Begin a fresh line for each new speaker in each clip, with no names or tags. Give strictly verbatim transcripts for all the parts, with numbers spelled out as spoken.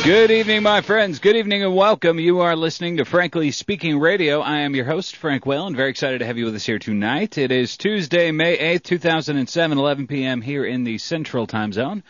Good evening, my friends. Good evening and welcome. You are listening to Frankly Speaking Radio. I am your host, Frank Whalen. Very excited to have you with us here tonight. It is Tuesday, May eighth, two thousand seven, eleven p.m. here in the Central Time Zone.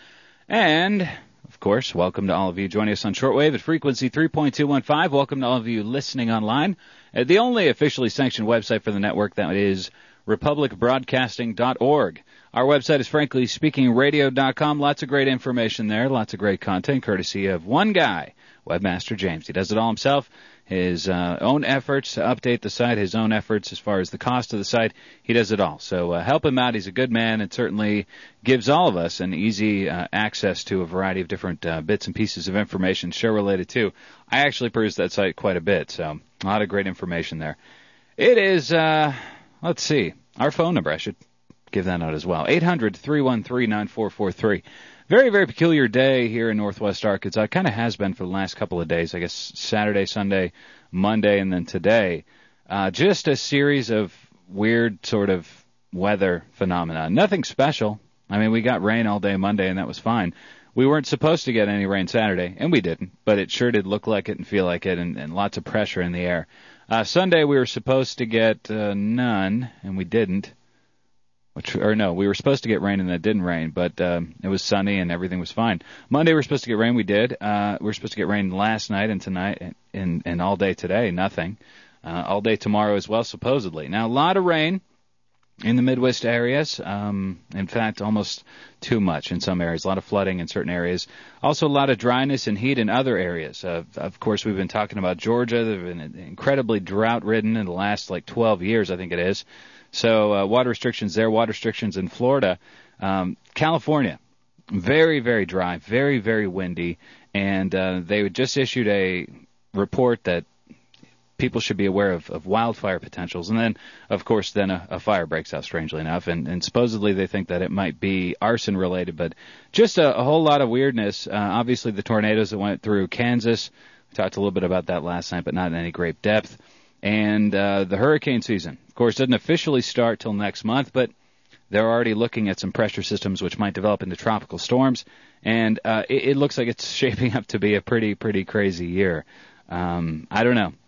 And, of course, welcome to all of you joining us on shortwave at frequency three point two one five. Welcome to all of you listening online at the only officially sanctioned website for the network, that is republic broadcasting dot org. Our website is frankly speaking radio dot com. Lots of great information there, lots of great content, courtesy of one guy, Webmaster James. He does it all himself, his uh, own efforts to update the site, his own efforts as far as the cost of the site. He does it all. So uh, help him out. He's a good man and certainly gives all of us an easy uh, access to a variety of different uh, bits and pieces of information, show-related too. I actually peruse that site quite a bit, so a lot of great information there. It is, uh, let's see, our phone number, I should give that out as well. eight hundred, three one three, nine four four three. Very, very peculiar day here in Northwest Arkansas. It kind of has been for the last couple of days, I guess Saturday, Sunday, Monday, and then today. Uh, just a series of weird sort of weather phenomena. Nothing special. I mean, we got rain all day Monday, and that was fine. We weren't supposed to get any rain Saturday, and we didn't, but it sure did look like it and feel like it, and, and lots of pressure in the air. Uh, Sunday, we were supposed to get uh, none, and we didn't. Which, or no, we were supposed to get rain and it didn't rain, but um, it was sunny and everything was fine. Monday we were supposed to get rain, we did. Uh, we were supposed to get rain last night and tonight and, and, and all day today, nothing. Uh, all day tomorrow as well, supposedly. Now, a lot of rain in the Midwest areas. Um, in fact, almost too much in some areas. A lot of flooding in certain areas. Also, a lot of dryness and heat in other areas. Uh, of course, we've been talking about Georgia. They've been incredibly drought-ridden in the last, like, twelve years, I think it is. So uh, water restrictions there, water restrictions in Florida. Um, California, very, very dry, very, very windy, and uh, they just issued a report that people should be aware of, of wildfire potentials. And then, of course, then a, a fire breaks out, strangely enough, and, and supposedly they think that it might be arson-related, but just a, a whole lot of weirdness. Uh, obviously, the tornadoes that went through Kansas, we talked a little bit about that last night, but not in any great depth. And uh, the hurricane season, of course, doesn't officially start till next month, but they're already looking at some pressure systems which might develop into tropical storms, and uh, it, it looks like it's shaping up to be a pretty, pretty crazy year. Um, I don't know.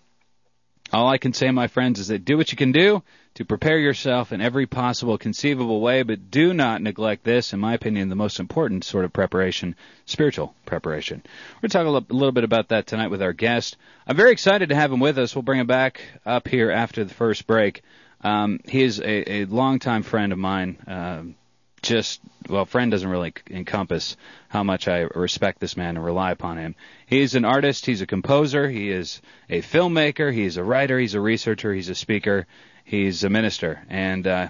All I can say, my friends, is that do what you can do to prepare yourself in every possible conceivable way, but do not neglect this, in my opinion, the most important sort of preparation, spiritual preparation. We're going to talk a little bit about that tonight with our guest. I'm very excited to have him with us. We'll bring him back up here after the first break. Um, he is a, a longtime friend of mine. Uh, just, well, friend doesn't really encompass how much I respect this man and rely upon him. He's an artist. He's a composer. He is a filmmaker. He's a writer. He's a researcher. He's a speaker. He's a minister. And uh,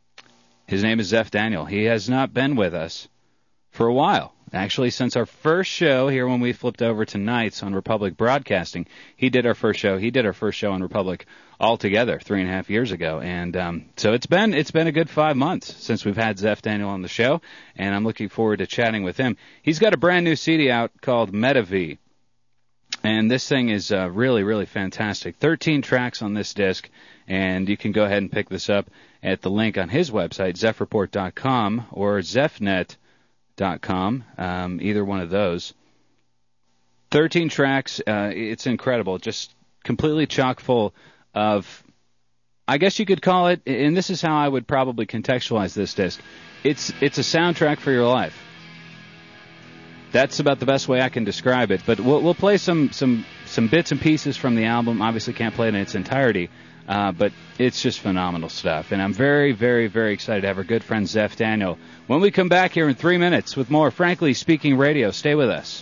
his name is Zeph Daniel. He has not been with us for a while. Actually, since our first show here when we flipped over to nights on Republic Broadcasting, he did our first show. He did our first show on Republic altogether three and a half years ago. And um, so it's been it's been a good five months since we've had Zeph Daniel on the show, and I'm looking forward to chatting with him. He's got a brand new C D out called Metav, and this thing is uh, really, really fantastic. thirteen tracks on this disc, and you can go ahead and pick this up at the link on his website, zeph report dot com or zeph net dot com, um, either one of those. thirteen tracks, uh, it's incredible, just completely chock full of, I guess you could call it, and this is how I would probably contextualize this disc, it's it's a soundtrack for your life. That's about the best way I can describe it, but we'll, we'll play some, some, some bits and pieces from the album. Obviously can't play it in its entirety, uh, but it's just phenomenal stuff, and I'm very, very, very excited to have our good friend Zeph Daniel. When we come back here in three minutes with more Frankly Speaking Radio, stay with us.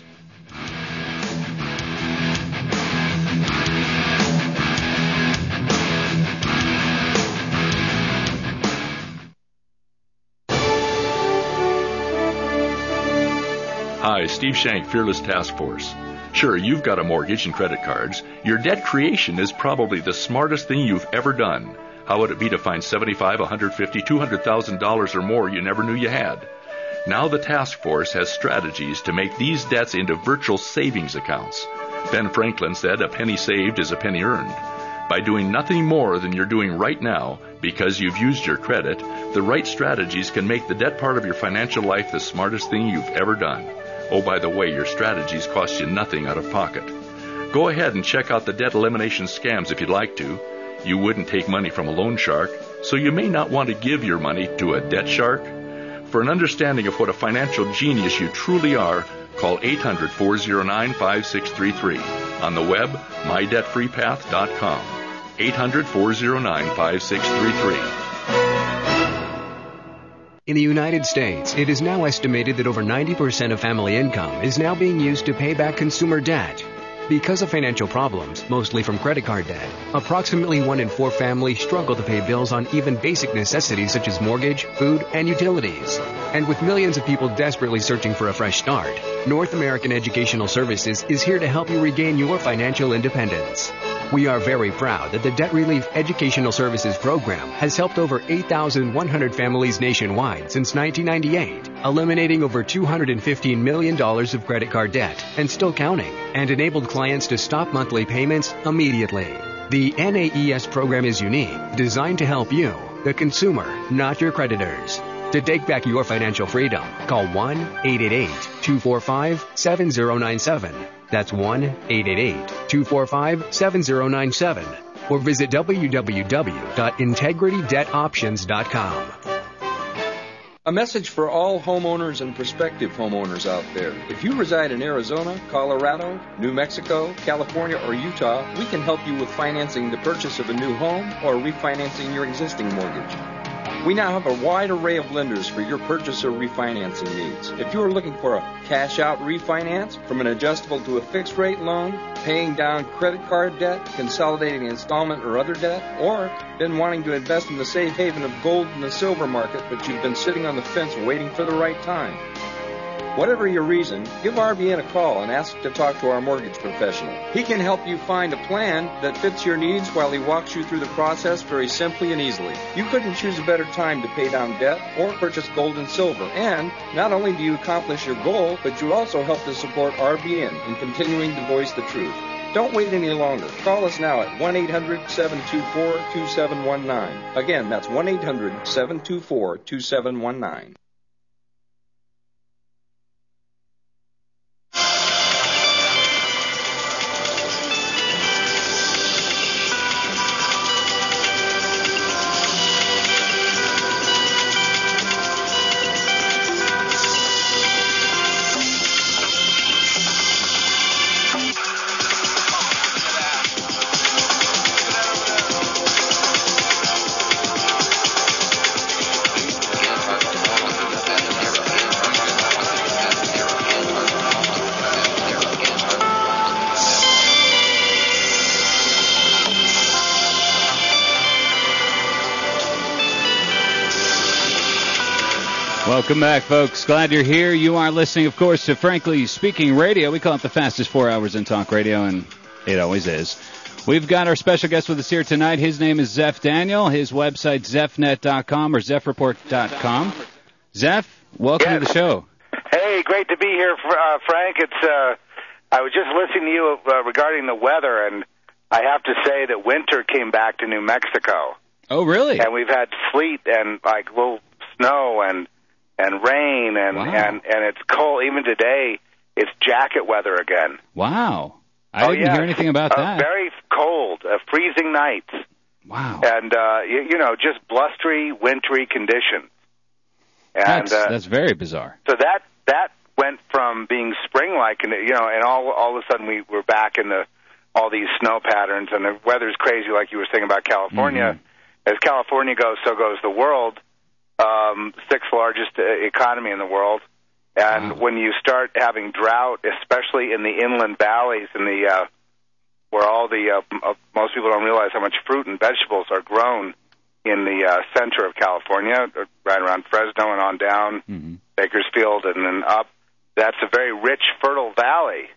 Hi, Steve Shank, Fearless Task Force. Sure, you've got a mortgage and credit cards. Your debt creation is probably the smartest thing you've ever done. How would it be to find seventy-five, one hundred fifty, two hundred thousand dollars or more you never knew you had? Now the task force has strategies to make these debts into virtual savings accounts. Ben Franklin said a penny saved is a penny earned. By doing nothing more than you're doing right now, because you've used your credit, the right strategies can make the debt part of your financial life the smartest thing you've ever done. Oh, by the way, your strategies cost you nothing out of pocket. Go ahead and check out the debt elimination scams if you'd like to. You wouldn't take money from a loan shark, so you may not want to give your money to a debt shark. For an understanding of what a financial genius you truly are, call eight hundred, four oh nine, five six three three. On the web, my debt free path dot com. eight hundred, four oh nine, five six three three.
In the United States, it is now estimated that over ninety percent of family income is now being used to pay back consumer debt. Because of financial problems, mostly from credit card debt, approximately one in four families struggle to pay bills on even basic necessities such as mortgage, food, and utilities. And with millions of people desperately searching for a fresh start, North American Educational Services is here to help you regain your financial independence. We are very proud that the Debt Relief Educational Services Program has helped over eight thousand one hundred families nationwide since nineteen ninety-eight, eliminating over two hundred fifteen million dollars of credit card debt and still counting, and enabled clients to stop monthly payments immediately. The N A E S program is unique, designed to help you, the consumer, not your creditors. To take back your financial freedom, call one eight eight eight, two four five, seven zero nine seven. That's one eight eight eight, two four five, seven zero nine seven. Or visit w w w dot integrity debt options dot com.
A message for all homeowners and prospective homeowners out there. If you reside in Arizona, Colorado, New Mexico, California, or Utah, we can help you with financing the purchase of a new home or refinancing your existing mortgage. We now have a wide array of lenders for your purchase or refinancing needs. If you are looking for a cash-out refinance, from an adjustable to a fixed-rate loan, paying down credit card debt, consolidating installment or other debt, or been wanting to invest in the safe haven of gold and the silver market, but you've been sitting on the fence waiting for the right time. Whatever your reason, give R B N a call and ask to talk to our mortgage professional. He can help you find a plan that fits your needs while he walks you through the process very simply and easily. You couldn't choose a better time to pay down debt or purchase gold and silver. And not only do you accomplish your goal, but you also help to support R B N in continuing to voice the truth. Don't wait any longer. Call us now at one eight hundred, seven two four, two seven one nine. Again, that's one eight hundred, seven two four, two seven one nine.
Welcome back, folks. Glad you're here. You are listening, of course, to Frankly Speaking Radio. We call it the fastest four hours in talk radio, and it always is. We've got our special guest with us here tonight. His name is Zeph Daniel. His website, zeph net dot com or zeph report dot com. Zeph, welcome yes. to the show.
Hey, great to be here, uh, Frank. It's uh, I was just listening to you uh, regarding the weather, and I have to say that winter came back to New Mexico.
Oh, really?
And we've had sleet and, like, little snow and and rain, and,
wow.
and, and it's cold. Even today, it's jacket weather again.
Wow. I
oh,
didn't
yes.
hear anything about
uh,
that.
Very cold, uh, freezing nights.
Wow.
And, uh, you, you know, just blustery, wintry conditions. And,
that's,
uh,
that's very bizarre.
So that that went from being spring-like, and you know, and all all of a sudden we were back in the all these snow patterns, and the weather's crazy, like you were saying about California. Mm-hmm. As California goes, so goes the world. Um, sixth largest uh, economy in the world, and wow. when you start having drought, especially in the inland valleys, in the uh, where all the uh, uh, most people don't realize how much fruit and vegetables are grown in the uh, center of California, right around Fresno and on down,
mm-hmm.
Bakersfield, and then up. That's a very rich, fertile valley.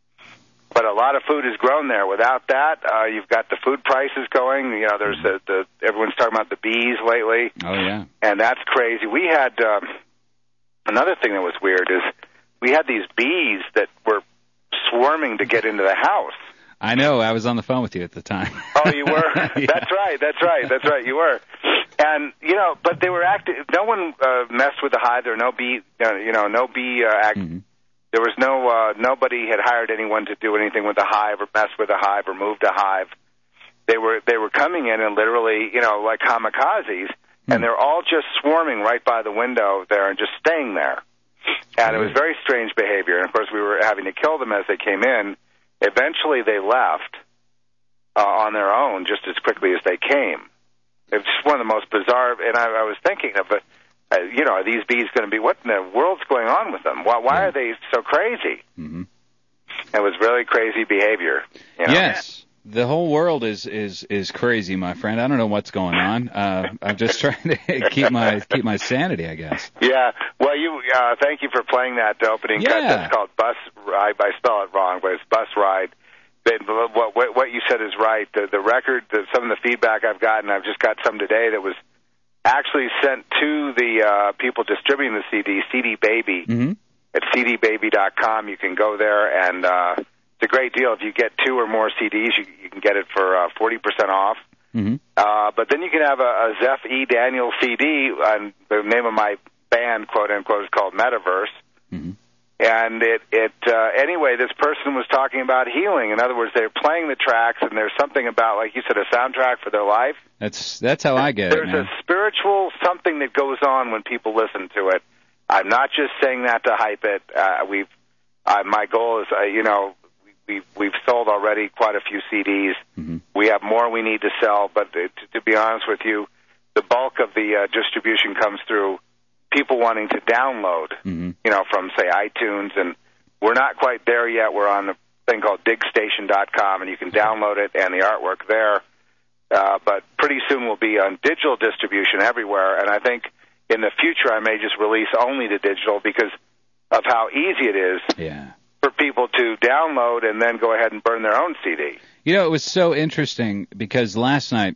But a lot of food is grown there. Without that, uh, you've got the food prices going. You know, there's the, the everyone's talking about the bees lately.
Oh yeah,
and that's crazy. We had um, another thing that was weird is we had these bees that were swarming to get into the house.
I know. I was on the phone with you at the time.
Oh, you were?
yeah.
That's right. That's right. That's right. You were. And you know, but they were active. No one uh, messed with the hive. There were no bee. Uh, you know, no bee uh, act-
mm-hmm.
There was no uh, nobody had hired anyone to do anything with the hive or mess with the hive or move the hive. They were they were coming in and literally, you know, like kamikazes, mm. and they're all just swarming right by the window there and just staying there. And it was very strange behavior. And of course, we were having to kill them as they came in. Eventually, they left uh, on their own just as quickly as they came. It's one of the most bizarre. And I, I was thinking of it. Uh, you know, are these bees going to be, what in the world's going on with them? Why, why yeah. are they so crazy?
Mm-hmm.
It was really crazy behavior. You know?
Yes. The whole world is, is, is crazy, my friend. I don't know what's going on. Uh, I'm just trying to keep my keep my sanity, I guess.
Yeah. Well, you uh, thank you for playing that opening
yeah.
cut. That's called Bus Ride. I spell it wrong, but it's Bus Ride. But what, what, what you said is right. The, the record, the, some of the feedback I've gotten, I've just got some today that was actually sent to the uh, people distributing the C D, C D Baby,
mm-hmm.
at c d baby dot com. You can go there, and uh, it's a great deal. If you get two or more C Ds, you, you can get it for uh, forty percent off.
Mm-hmm.
Uh, but then you can have a, a Zeph E. Daniels C D, and the name of my band, quote-unquote, is called Metaverse.
Mm-hmm.
And it, it uh, anyway, this person was talking about healing. In other words, they're playing the tracks, and there's something about, like you said, a soundtrack for their life.
That's that's how I get
there's
it, man.
There's a spiritual something that goes on when people listen to it. I'm not just saying that to hype it. Uh, we've, uh, my goal is, uh, you know, we, we've sold already quite a few C Ds.
Mm-hmm.
We have more we need to sell, but uh, to, to be honest with you, the bulk of the uh, distribution comes through people wanting to download,
mm-hmm.
you know, from, say, iTunes, and we're not quite there yet. We're on a thing called dig station dot com, and you can download it and the artwork there. Uh, but pretty soon we'll be on digital distribution everywhere, and I think in the future I may just release only the digital because of how easy it is
yeah.
for people to download and then go ahead and burn their own C D.
You know, it was so interesting because last night,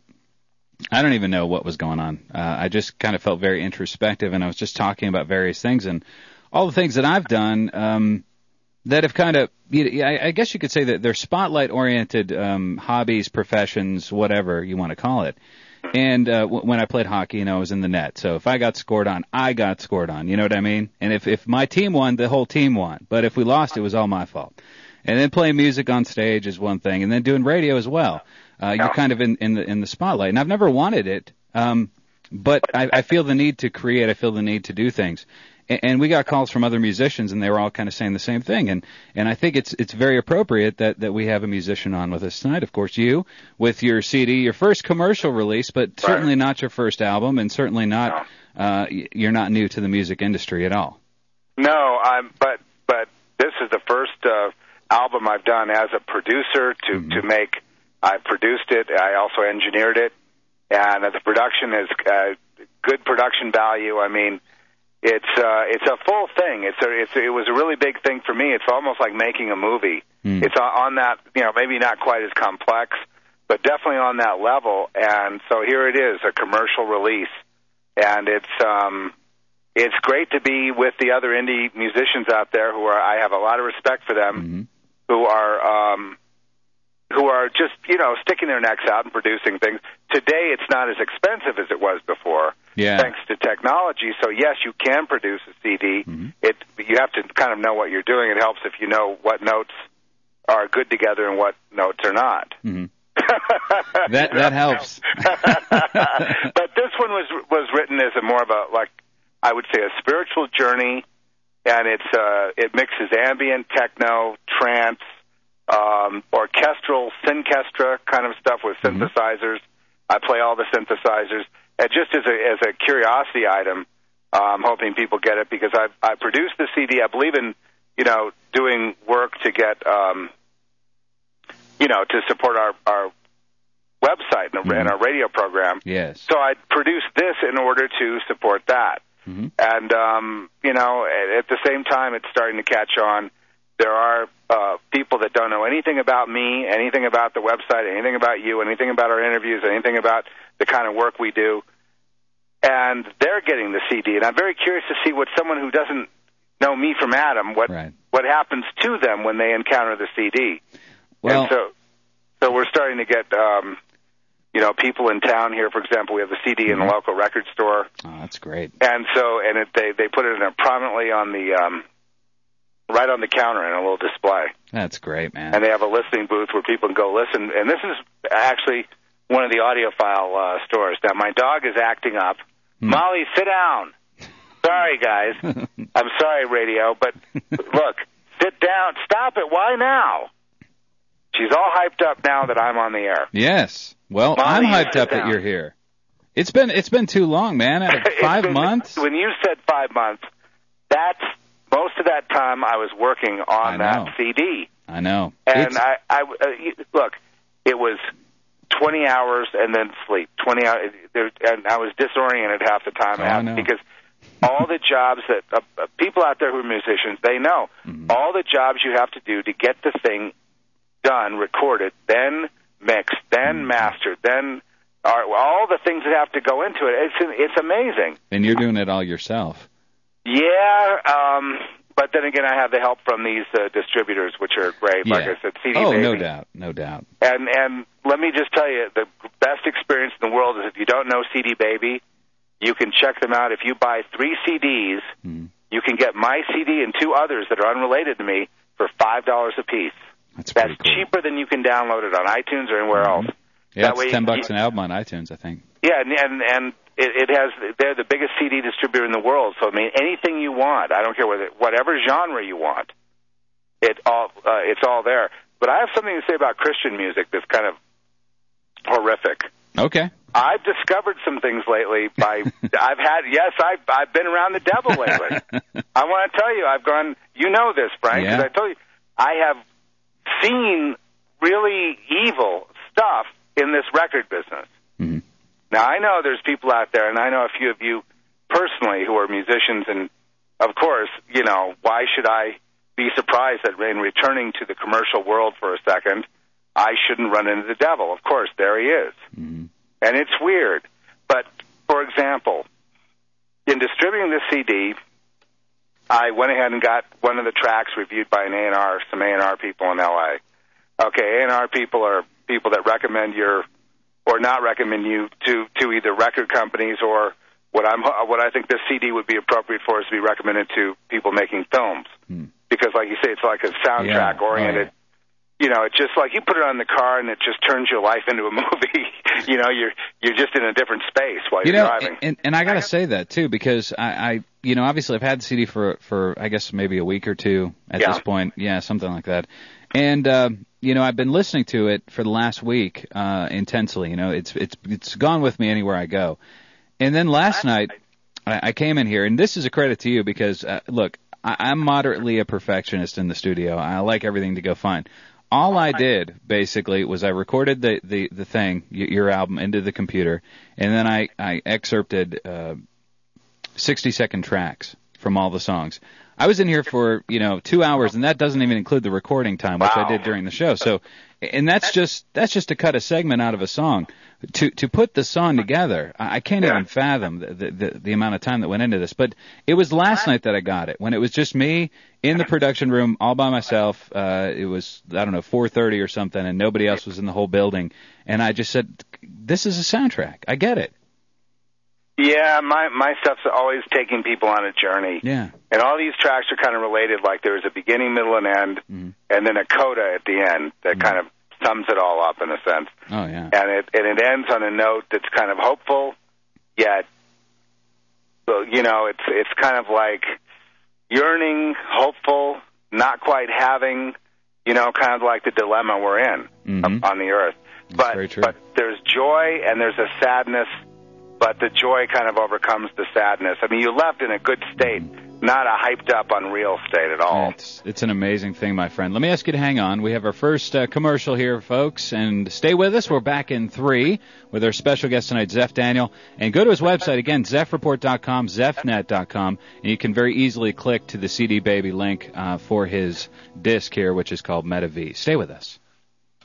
I don't even know what was going on. Uh, I just kind of felt very introspective, and I was just talking about various things, and all the things that I've done um, that have kind of, you know, I, I guess you could say that they're spotlight-oriented um, hobbies, professions, whatever you want to call it. And uh, w- when I played hockey, you know, I was in the net. So if I got scored on, I got scored on. You know what I mean? And if, if my team won, the whole team won. But if we lost, it was all my fault. And then playing music on stage is one thing, and then doing radio as well. Uh, you're kind of in, in the in the spotlight, and I've never wanted it, um, but I, I feel the need to create. I feel the need to do things, and, and we got calls from other musicians, and they were all kind of saying the same thing. And, and I think it's it's very appropriate that, that we have a musician on with us tonight. Of course, you with your C D, your first commercial release, but certainly not your first album, and certainly not uh, you're not new to the music industry at all.
No, I'm. But but this is the first uh, album I've done as a producer to
mm-hmm.
to make. I produced it. I also engineered it, and uh, the production is uh, good production value. I mean, it's uh, it's a full thing. It's a, it's it was a really big thing for me. It's almost like making a movie.
Mm.
It's on that, you know, maybe not quite as complex, but definitely on that level. And so here it is, a commercial release, and it's um, it's great to be with the other indie musicians out there who are. I have a lot of respect for them,
mm-hmm.
who are. Um, who are just, you know, sticking their necks out and producing things. Today it's not as expensive as it was before,
yeah.
thanks to technology. So, yes, you can produce a C D.
Mm-hmm. It
You have to kind of know what you're doing. It helps if you know what notes are good together and what notes are not.
Mm-hmm. that that helps.
But this one was was written as a more of a, like, I would say, a spiritual journey, and it's uh, it mixes ambient, techno, trance, Um, orchestral, syncestra kind of stuff with synthesizers. Mm-hmm. I play all the synthesizers. And just as a, as a curiosity item, uh, I'm hoping people get it because I I produced the C D. I believe in, you know, doing work to get, um, you know, to support our, our website and,
mm-hmm.
and our radio program.
Yes.
So I produced this in order to support that.
Mm-hmm.
And, um, you know, at, at the same time, it's starting to catch on. There are uh, people that don't know anything about me, anything about the website, anything about you, anything about our interviews, anything about the kind of work we do, and they're getting the C D. And I'm very curious to see what someone who doesn't know me from Adam, what
right.
what happens to them when they encounter the C D.
Well,
and so, so we're starting to get, um, you know, people in town here. For example, we have the C D
mm-hmm.
in a local record store.
Oh, that's great.
And so, and it, they they put it in a prominently on the. Um, right on the counter in a little display.
That's great, man.
And they have a listening booth where people can go listen. And this is actually one of the audiophile uh, stores. Now, my dog is acting up. Hmm. Molly, sit down. Sorry, guys. I'm sorry, radio, but look, sit down. Stop it. Why now? She's all hyped up now that I'm on the air.
Yes. Well,
Molly,
I'm hyped up
down.
that you're here. It's been it's been too long, man. Five
been,
months?
When you said five months, that's most of that time I was working on that C D.
I know.
And
it's...
I, I uh, look, it was twenty hours and then sleep. twenty hours, there, and I was disoriented half the time.
Oh, I know.
Because all the jobs that uh, uh, people out there who are musicians, they know
mm-hmm.
all the jobs you have to do to get the thing done, recorded, then mixed, then mm-hmm. mastered, then uh, all the things that have to go into it. It's it's amazing.
And you're doing it all yourself.
Yeah, um, but then again, I have the help from these uh, distributors, which are great.
Yeah.
Like I said, C D
Oh,
Baby.
no doubt, no doubt.
And and let me just tell you, the best experience in the world is if you don't know C D Baby, you can check them out. If you buy three C Ds,
mm.
you can get my C D and two others that are unrelated to me for five dollars a piece.
That's,
That's
cool.
cheaper than you can download it on iTunes or anywhere
mm-hmm.
else.
Yeah,
that
it's
way
ten
you,
bucks an album on iTunes, I think.
Yeah, and and, and it, it has. They're the biggest C D distributor in the world. So I mean, anything you want, I don't care whether whatever genre you want, it all uh, it's all there. But I have something to say about Christian music that's kind of horrific.
Okay.
I've discovered some things lately. By I've had yes, I've I've been around the devil lately. I want to tell you, I've gone. You know this, Frank, because
yeah.
I told you I have seen really evil stuff in this record business.
Mm-hmm.
Now I know there's people out there, and I know a few of you personally who are musicians, and of course, you know, why should I be surprised that in returning to the commercial world for a second, I shouldn't run into the devil? Of course, there he is.
Mm-hmm.
And it's weird. But, for example, in distributing this C D, I went ahead and got one of the tracks reviewed by an A and R, some A and R people in L A. Okay, A and R people are people that recommend your, or not recommend you to, to either record companies or what I'm what I think this C D would be appropriate for is to be recommended to people making films.
Hmm.
Because, like you say, it's like a soundtrack-oriented.
Yeah.
You know, it's just like you put it on the car and it just turns your life into a movie. You know, you're you're just in a different space while you're
you know,
driving.
And, and I got to say that, too, because I, I, you know, obviously I've had the C D for, for, I guess, maybe a week or two at
yeah.
this point. Yeah, something like that. And, uh, you know, I've been listening to it for the last week uh, intensely. You know, it's it's it's gone with me anywhere I go. And then last night I, I came in here, and this is a credit to you because, uh, look, I, I'm moderately a perfectionist in the studio. I like everything to go fine. All I did, basically, was I recorded the, the, the thing, your album, into the computer, and then I, I excerpted uh, sixty-second tracks from all the songs. I was in here for, you know, two hours, and that doesn't even include the recording time, which
wow.
I did during the show. So, and that's just that's just to cut a segment out of a song. To to put the song together, I, I can't
yeah.
even fathom the, the, the, the amount of time that went into this. But it was last night that I got it, when it was just me in the production room all by myself. Uh, it was, I don't know, four thirty or something, and nobody else was in the whole building. And I just said, this is a soundtrack. I get it.
Yeah, my my stuff's always taking people on a journey.
Yeah.
And all these tracks are kind of related, like there's a beginning, middle, and end, mm-hmm. and then a coda at the end that mm-hmm. kind of sums it all up in a sense.
Oh, yeah.
And it and it ends on a note that's kind of hopeful, yet, well, you know, it's it's kind of like yearning, hopeful, not quite having, you know, kind of like the dilemma we're in
mm-hmm.
on the earth.
That's
but
very true.
But there's joy and there's a sadness, but the joy kind of overcomes the sadness. I mean, you left in a good state, not a hyped up, unreal state at all.
It's, it's an amazing thing, my friend. Let me ask you to hang on. We have our first uh, commercial here, folks, and stay with us. We're back in three with our special guest tonight, Zeph Daniel. And go to his website, again, zeph report dot com, zeph net dot com, and you can very easily click to the C D Baby link uh, for his disc here, which is called Meta V. Stay with us.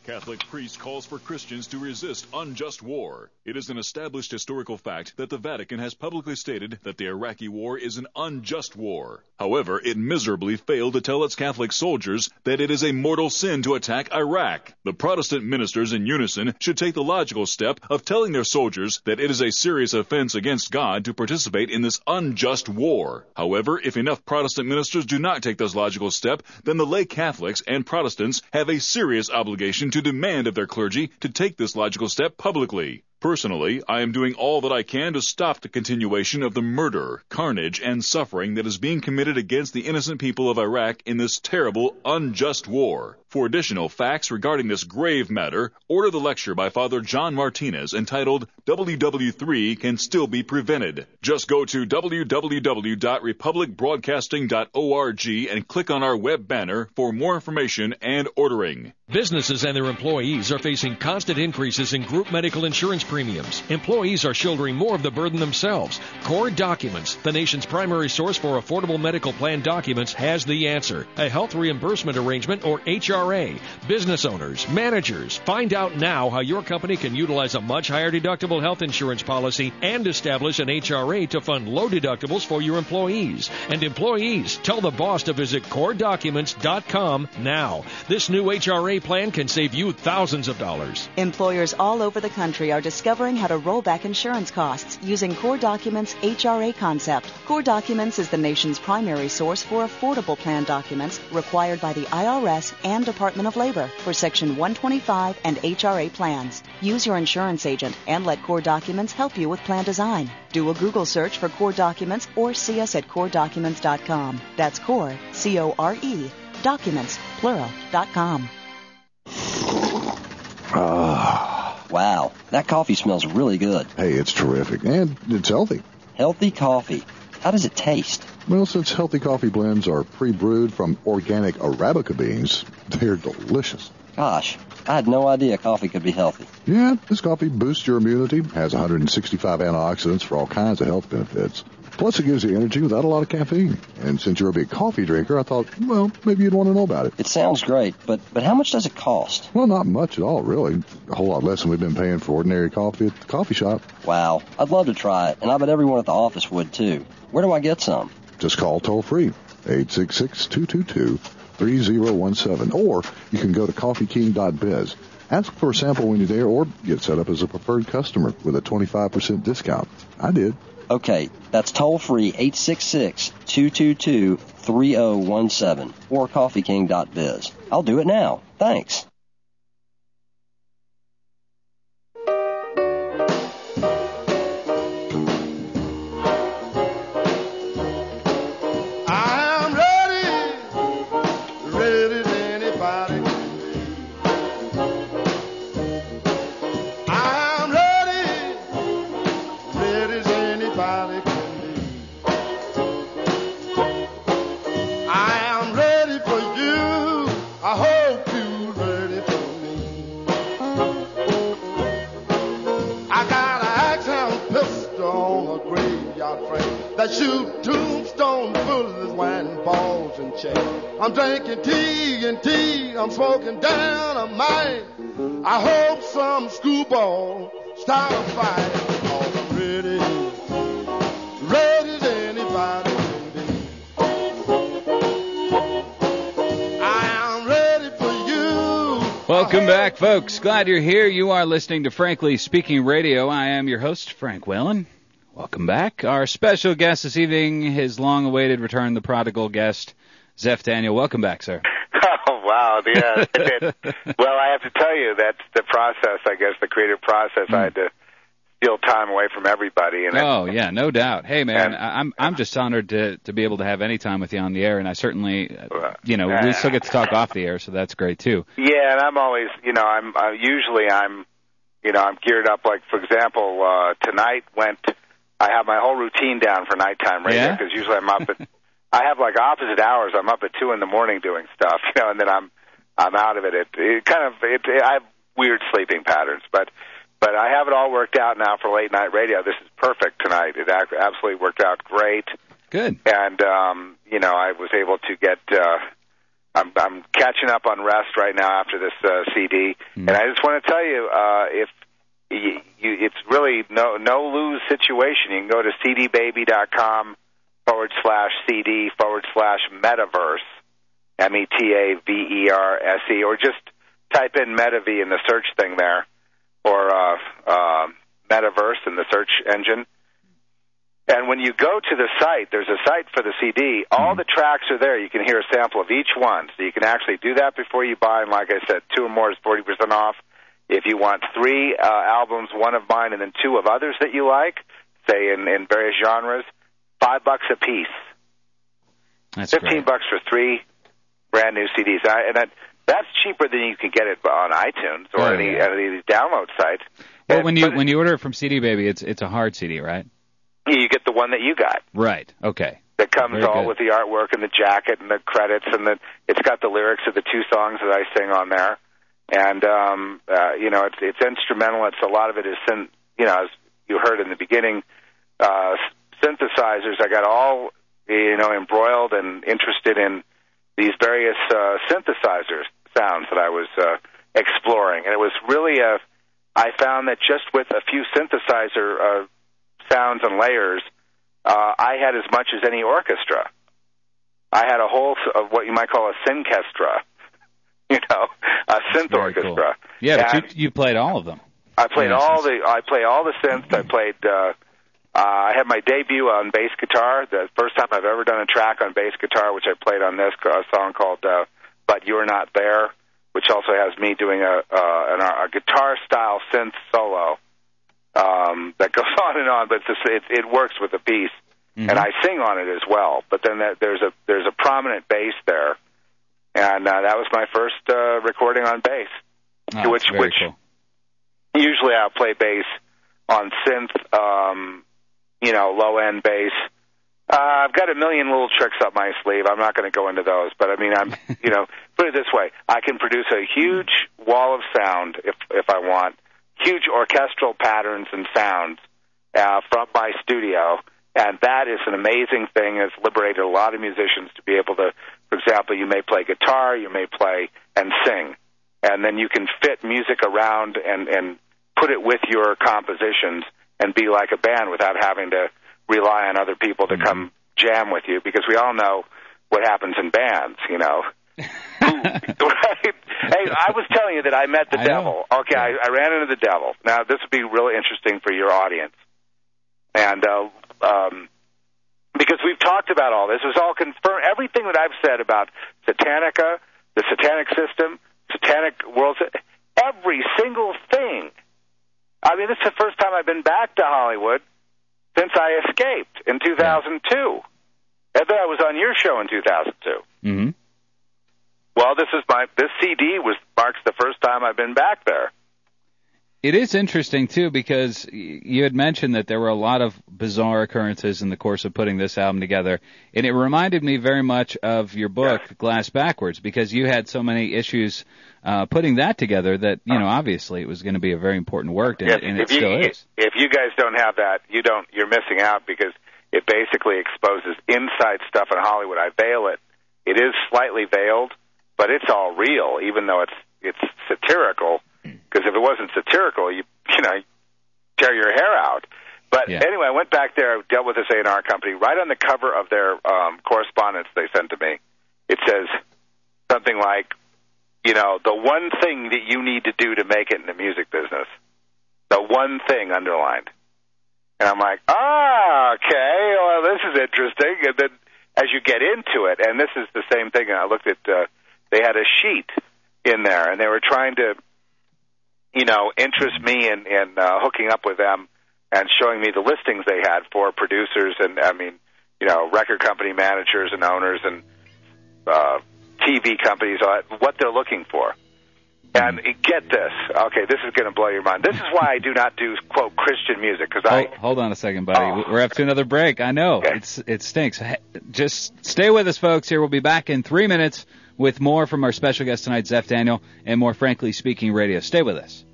Catholic priest calls for Christians to resist unjust war. It is an established historical fact that the Vatican has publicly stated that the Iraqi war is an unjust war. However, it miserably failed to tell its Catholic soldiers that it is a mortal sin to attack Iraq. The Protestant ministers in unison should take the logical step of telling their soldiers that it is a serious offense against God to participate in this unjust war. However, if enough Protestant ministers do not take this logical step, then the lay Catholics and Protestants have a serious obligation to demand of their clergy to take this logical step publicly. Personally, I am doing all that I can to stop the continuation of the murder, carnage, and suffering that is being committed against the innocent people of Iraq in this terrible, unjust war. For additional facts regarding this grave matter, order the lecture by Father John Martinez entitled W W three Can Still Be Prevented. Just go to w w w dot republic broadcasting dot org and click on our web banner for more information and ordering.
Businesses and their employees are facing constant increases in group medical insurance premiums. Employees are shouldering more of the burden themselves. Core Documents, the nation's primary source for affordable medical plan documents, has the answer. A health reimbursement arrangement, or H R A. Business owners, managers, find out now how your company can utilize a much higher deductible health insurance policy and establish an H R A to fund low deductibles for your employees. And employees, tell the boss to visit core documents dot com now. This new H R A plan can save you thousands of dollars.
Employers all over the country are discovering how to roll back insurance costs using Core Documents' H R A concept. Core Documents is the nation's primary source for affordable plan documents required by the I R S and Department of Labor for Section one twenty-five and H R A plans. Use your insurance agent and let Core Documents help you with plan design. Do a Google search for Core Documents or see us at core documents dot com. That's Core, C O R E, documents, plural, dot com.
Ah. Wow, that coffee smells really good.
Hey, it's terrific, and it's healthy.
Healthy coffee. How does it taste?
Well, since healthy coffee blends are pre-brewed from organic Arabica beans, they're delicious.
Gosh, I had no idea coffee could be healthy.
Yeah, this coffee boosts your immunity, has one hundred sixty-five antioxidants for all kinds of health benefits. Plus, it gives you energy without a lot of caffeine. And since you're a big coffee drinker, I thought, well, maybe you'd want to know about it.
It sounds great, but, but how much does it cost?
Well, not much at all, really. A whole lot less than we've been paying for ordinary coffee at the coffee shop.
Wow, I'd love to try it, and I bet everyone at the office would, too. Where do I get some?
Just call toll-free, eight six six, two two two, three zero one seven, or you can go to coffee king dot biz. Ask for a sample when you're there, or get set up as a preferred customer with a twenty-five percent discount. I did.
Okay, that's toll-free, eight six six, two two two, three zero one seven, or coffee king dot biz. I'll do it now. Thanks.
That shoot tombstone bullets, wine balls and chain. I'm drinking tea and tea, I'm smoking dynamite. I hope some screwball start a fight. Oh, I'm ready, ready as anybody can be. I am ready for you.
Welcome back, folks. Glad you're here. You are listening to Frankly Speaking Radio. I am your host, Frank Whalen. Welcome back. Our special guest this evening, his long-awaited return, the prodigal guest, Zeph Daniel. Welcome back, sir.
Oh, wow. Yeah. Well, I have to tell you, that's the process, I guess, the creative process. Mm. I had to steal time away from everybody. And
oh, it, yeah, no doubt. Hey, man, and, I'm I'm just honored to, to be able to have any time with you on the air, and I certainly, you know, uh, we still get to talk off the air, so that's great, too.
Yeah, and I'm always, you know, I'm uh, usually I'm, you know, I'm geared up. Like, for example, uh, tonight went... I have my whole routine down for nighttime radio because yeah? usually I'm up at, I have like opposite hours. I'm up at two in the morning doing stuff, you know, and then I'm, I'm out of it. It, it kind of, it, it, I have weird sleeping patterns, but, but I have it all worked out now for late night radio. This is perfect tonight. It absolutely worked out great.
Good.
And, um, you know, I was able to get, uh, I'm, I'm catching up on rest right now after this uh, C D, mm. and I just want to tell you, uh, if you, you, it's really no no lose situation. You can go to cdbaby.com forward slash CD forward slash metaverse, M E T A V E R S E, or just type in MetaV in the search thing there, or uh, uh, metaverse in the search engine. And when you go to the site, there's a site for the C D. All the tracks are there. You can hear a sample of each one. So you can actually do that before you buy. And like I said, two or more is forty percent off. If you want three uh, albums, one of mine and then two of others that you like, say in, in various genres, five bucks a piece.
That's
Fifteen
great.
bucks for three brand new C Ds. I, and that, that's cheaper than you can get it on iTunes or
oh,
any,
yeah.
any of these download sites.
Well,
and,
when you
but,
when you order it from C D Baby, it's it's a hard C D, right?
You get the one that you got.
Right. Okay.
That comes
Very
all
good.
with the artwork and the jacket and the credits, and the it's got the lyrics of the two songs that I sing on there. And um, uh, you know, it's it's instrumental. It's a lot of it is syn- you know, as you heard in the beginning, uh, synthesizers. I got all you know embroiled and interested in these various uh, synthesizer sounds that I was uh, exploring, and it was really a. I found that just with a few synthesizer uh, sounds and layers, uh, I had as much as any orchestra. I had a whole of what you might call a synkestra, you know, a synth orchestra.
Cool. Yeah,
and
but you, you played all of them.
I played all the. I play all the synths. I played. Uh, uh, I had my debut on bass guitar. The first time I've ever done a track on bass guitar, which I played on this a song called uh, "But You're Not There," which also has me doing a, uh, an, a guitar-style synth solo um, that goes on and on, but it's just, it, it works with the piece, mm-hmm. and I sing on it as well. But then there's a there's a prominent bass there, and uh, that was my first uh, recording on bass,
oh,
which
very
which
cool.
usually I'll play bass on synth, um, you know, low-end bass. Uh, I've got a million little tricks up my sleeve. I'm not going to go into those, but I mean, I'm, you know, put it this way: I can produce a huge wall of sound if if I want, huge orchestral patterns and sounds uh, from my studio, and that is an amazing thing. It's liberated a lot of musicians to be able to, for example, you may play guitar, you may play and sing, and then you can fit music around and and put it with your compositions and be like a band without having to rely on other people to come jam with you, because we all know what happens in bands, you know. Right? Hey, I was telling you that I met the
I
devil.
know.
Okay, I, I ran into the devil. Now, this would be really interesting for your audience. And uh, um, because we've talked about all this, it was all confirmed. Everything that I've said about Satanica, the Satanic System, Satanic World, every single thing. I mean, this is the first time I've been back to Hollywood since I escaped in two thousand two. And then I was on your show in two thousand two.
Mm-hmm.
Well, this is my this C D was marks the first time I've been back there.
It is interesting, too, because you had mentioned that there were a lot of bizarre occurrences in the course of putting this album together, and it reminded me very much of your book, yeah. Glass Backwards, because you had so many issues uh, putting that together that, you know, obviously it was going to be a very important work, and,
yes,
and it
if
still
you,
is.
If you guys don't have that, you don't, you're missing out, because it basically exposes inside stuff in Hollywood. I veil it. It is slightly veiled, but it's all real, even though it's it's satirical. Because if it wasn't satirical, you you know, tear your hair out. But
yeah.
anyway, I went back there, dealt with this A and R company. Right on the cover of their um, correspondence they sent to me, it says something like, you know, the one thing that you need to do to make it in the music business. The one thing underlined. And I'm like, ah, okay, well, this is interesting. And then as you get into it, and this is the same thing, I looked at, uh, they had a sheet in there, and they were trying to, you know, interest me in, in uh, hooking up with them and showing me the listings they had for producers and, I mean, you know, record company managers and owners and uh, T V companies, uh, what they're looking for. And get this. Okay, this is going to blow your mind. This is why I do not do, quote, Christian music, because I...
Hold, hold on a second, buddy. Oh. We're up to another break. I know.
Okay.
It's It stinks. Just stay with us, folks, here. We'll be back in three minutes with more from our special guest tonight, Zeph Daniel, and more Frankly Speaking Radio. Stay with us.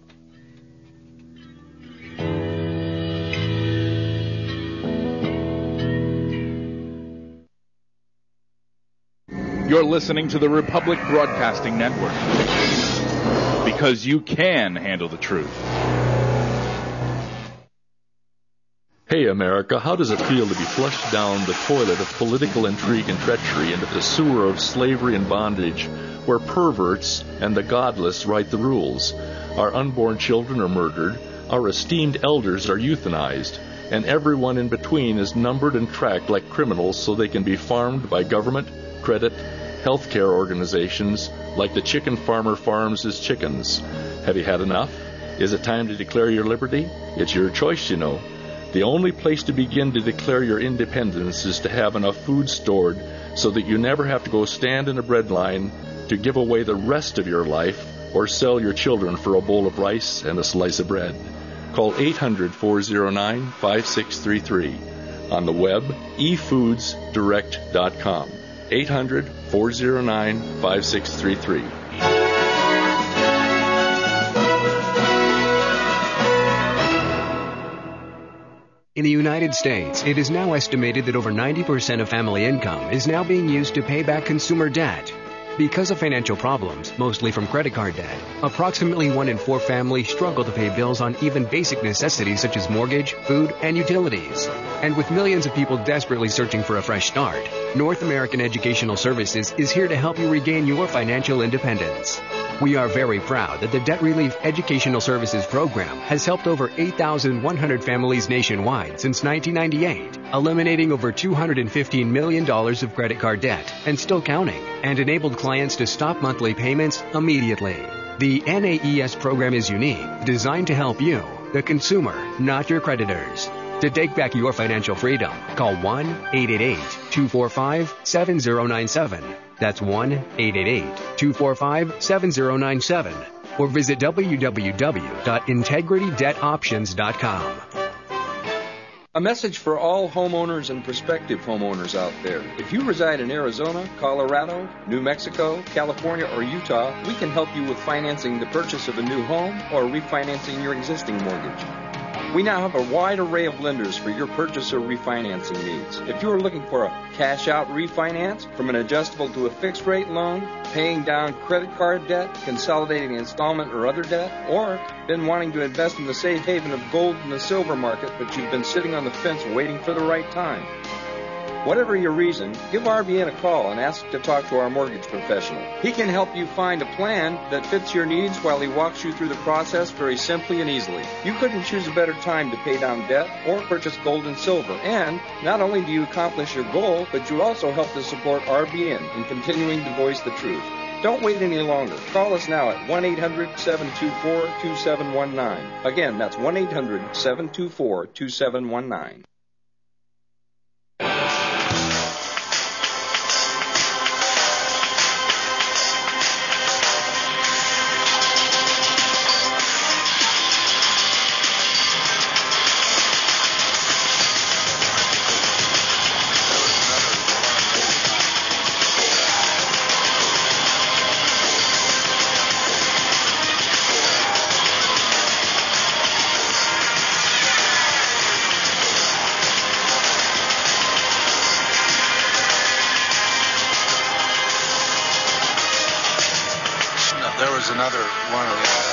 You're listening to the Republic Broadcasting Network. Because you can handle the truth.
Hey, America, how does it feel to be flushed down the toilet of political intrigue and treachery into the sewer of slavery and bondage, where perverts and the godless write the rules? Our unborn children are murdered, our esteemed elders are euthanized, and everyone in between is numbered and tracked like criminals so they can be farmed by government, credit, healthcare organizations like the chicken farmer farms his chickens. Have you had enough? Is it time to declare your liberty? It's your choice, you know. The only place to begin to declare your independence is to have enough food stored so that you never have to go stand in a bread line to give away the rest of your life or sell your children for a bowl of rice and a slice of bread. Call eight hundred, four oh nine, five six three three. On the web, e foods direct dot com. eight hundred, four oh nine, five six three three.
In the United States, it is now estimated that over ninety percent of family income is now being used to pay back consumer debt. Because of financial problems, mostly from credit card debt, approximately one in four families struggle to pay bills on even basic necessities such as mortgage, food, and utilities. And with millions of people desperately searching for a fresh start, North American Educational Services is here to help you regain your financial independence. We are very proud that the Debt Relief Educational Services Program has helped over eight thousand one hundred families nationwide since nineteen ninety-eight, eliminating over two hundred fifteen million dollars of credit card debt and still counting, and enabled clients to stop monthly payments immediately. The N A E S program is unique, designed to help you, the consumer, not your creditors. To take back your financial freedom, call one eight eight eight, two four five, seven zero nine seven. That's one eight eight eight, two four five, seven zero nine seven. Or visit w w w dot integrity debt options dot com.
A message for all homeowners and prospective homeowners out there. If you reside in Arizona, Colorado, New Mexico, California, or Utah, we can help you with financing the purchase of a new home or refinancing your existing mortgage. We now have a wide array of lenders for your purchase or refinancing needs. If you are looking for a cash-out refinance, from an adjustable to a fixed-rate loan, paying down credit card debt, consolidating installment or other debt, or been wanting to invest in the safe haven of gold and the silver market, but you've been sitting on the fence waiting for the right time. Whatever your reason, give R B N a call and ask to talk to our mortgage professional. He can help you find a plan that fits your needs while he walks you through the process very simply and easily. You couldn't choose a better time to pay down debt or purchase gold and silver. And not only do you accomplish your goal, but you also help to support R B N in continuing to voice the truth. Don't wait any longer. Call us now at one eight hundred, seven two four, two seven one nine. Again, that's one eight hundred, seven two four, two seven one nine.
Another one of these.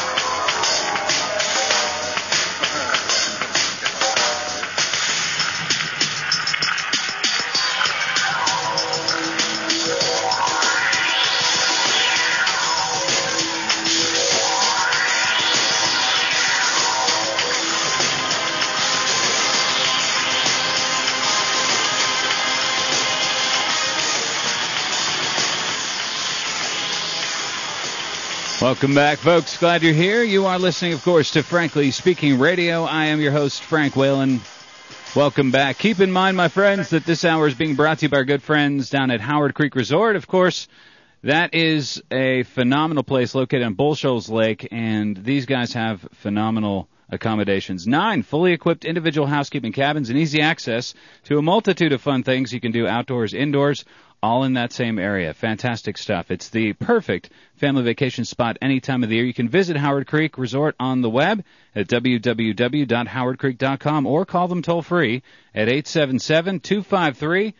Welcome back, folks. Glad you're here. You are listening, of course, to Frankly Speaking Radio. I am your host, Frank Whalen. Welcome back. Keep in mind, my friends, that this hour is being brought to you by our good friends down at Howard Creek Resort. Of course, that is a phenomenal place located on Bull Shoals Lake, and these guys have phenomenal accommodations. Nine fully equipped individual housekeeping cabins and easy access to a multitude of fun things you can do outdoors, indoors, all in that same area. Fantastic stuff. It's the perfect family vacation spot any time of the year. You can visit Howard Creek Resort on the web at w w w dot howard creek dot com or call them toll free at eight seven seven, two five three,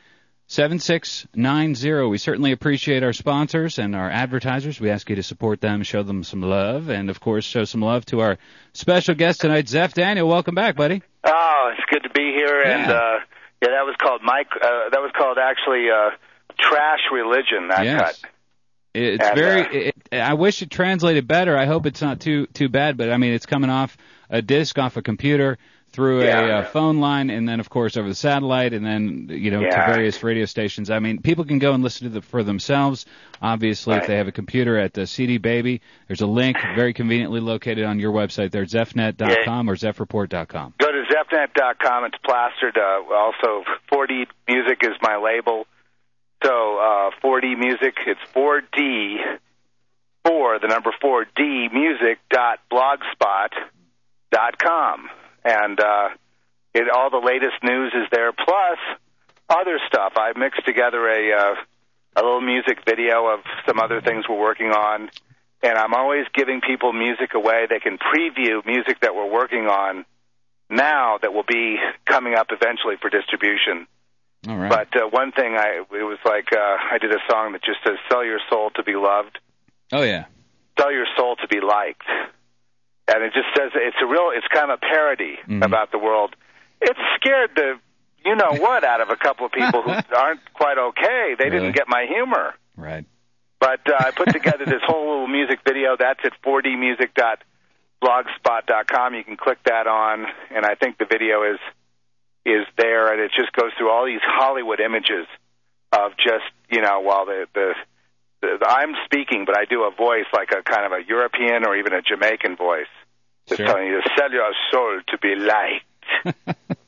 seven six nine zero. We certainly appreciate our sponsors and our advertisers. We ask you to support them, show them some love, and, of course, show some love to our special guest tonight, Zeph Daniel. Welcome back, buddy.
Oh, it's good to be here.
Yeah.
And, uh, yeah, that was called Mike. Uh, that was called actually uh, Trash Religion, that
yes.
cut.
It's
and,
very.
Uh,
it, I wish it translated better. I hope it's not too too bad, but I mean, it's coming off a disc, off a computer, through
yeah.
a uh, phone line, and then, of course, over the satellite, and then, you know,
yeah.
to various radio stations. I mean, people can go and listen to them for themselves. Obviously,
right.
if they have a computer at the C D Baby, there's a link very conveniently located on your website there, zeph net dot com yeah. or zeph report dot com.
Go to zeph net dot com. It's plastered. Uh, also, four D Music is my label. So, uh, four D Music, it's four D, four, the number four, D, music dot blogspot dot com. And uh, it, all the latest news is there, plus other stuff. I mixed together a, uh, a little music video of some other things we're working on. And I'm always giving people music away. They can preview music that we're working on now that will be coming up eventually for distribution.
All right.
But uh, one thing, I it was like uh, I did a song that just says, sell your soul to be loved.
Oh, yeah.
Sell your soul to be liked. And it just says, it's a real, it's kind of a parody
mm-hmm.
about the world. It's scared the, you know what, out of a couple of people who aren't quite okay. They
really?
didn't get my humor.
Right.
But uh, I put together this whole little music video. That's at four D music dot blogspot dot com. You can click that on, and I think the video is is there, and it just goes through all these Hollywood images of just, you know, while the, the, the, the I'm speaking, but I do a voice like a kind of a European or even a Jamaican voice. Just
sure.
telling you to sell your soul to be liked.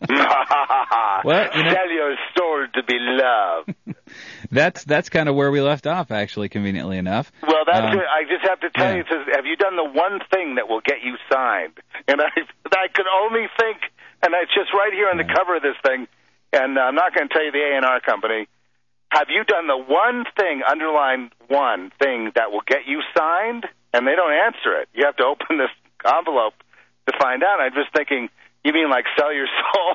well, you know,
sell your soul to be loved.
that's that's kind of where we left off, actually, conveniently enough.
Well, that's
um,
it. I just have to tell
yeah.
you, it says, have you done the one thing that will get you signed? And I, I could only think, and it's just right here on the cover of this thing, and I'm not going to tell you the A and R company. Have you done the one thing, underline one thing, that will get you signed? And they don't answer it. You have to open this envelope to find out. I'm just thinking, you mean like sell your soul?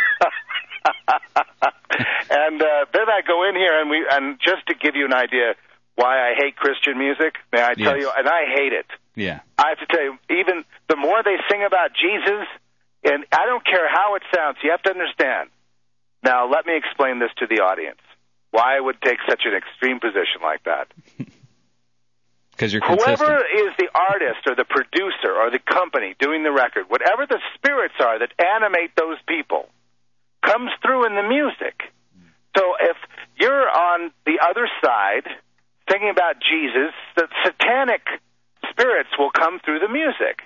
and uh, then I go in here, and we, and just to give you an idea why I hate Christian music, may I tell
yes.
you, and I hate it.
Yeah.
I have to tell you, even the more they sing about Jesus, and I don't care how it sounds, you have to understand. Now, let me explain this to the audience, why I would take such an extreme position like that.
Because you're consistent.
Whoever is the artist or the producer or the company doing the record, whatever the spirits are that animate those people, comes through in the music. So if you're on the other side thinking about Jesus, the satanic spirits will come through the music.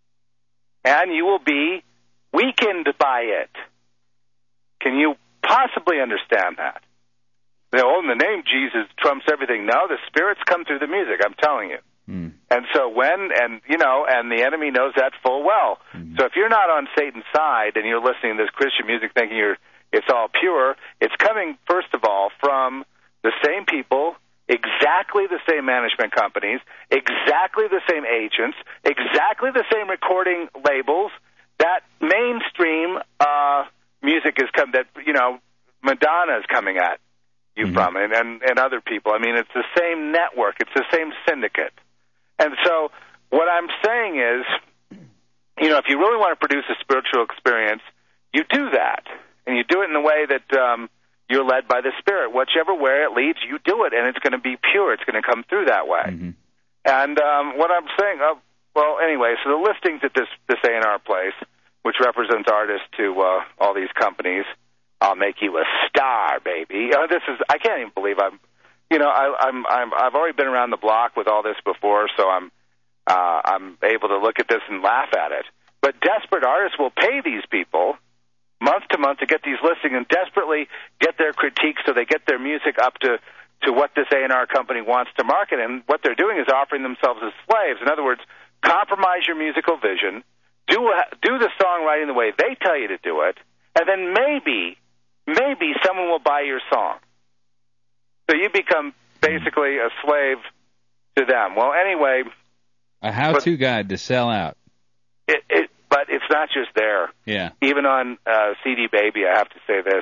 And you will be weakened by it. Can you possibly understand that? You know, in the name Jesus trumps everything. No, the spirits come through the music, I'm telling you.
Mm.
And so when, and you know, and the enemy knows that full well.
Mm.
So if you're not on Satan's side and you're listening to this Christian music thinking you're, it's all pure, it's coming, first of all, from the same people, exactly the same management companies, exactly the same agents, exactly the same recording labels that mainstream uh, music is come that, you know, Madonna is coming at you mm-hmm. from, and, and, and other people. I mean, it's the same network. It's the same syndicate. And so what I'm saying is, you know, if you really want to produce a spiritual experience, you do that. And you do it in a way that um, you're led by the Spirit. Whichever way it leads, you do it, and it's going to be pure. It's going to come through that way.
Mm-hmm.
And um, what I'm saying, uh, well, anyway, so the listings at this, this A and R place, which represents artists to uh, all these companies, I'll make you a star, baby. Uh, this is, I can't even believe I'm, you know, I, I'm, I'm, I've already been around the block with all this before, so I'm, uh, I'm able to look at this and laugh at it. But desperate artists will pay these people month to month to get these listings and desperately get their critiques so they get their music up to, to what this A and R company wants to market. And what they're doing is offering themselves as slaves. In other words, compromise your musical vision, do, do the songwriting the way they tell you to do it, and then maybe, maybe someone will buy your song. So you become basically a slave to them. Well, anyway.
A how-to but, guide to sell out.
It, it, but it's not just there.
Yeah.
Even on uh, C D Baby, I have to say this.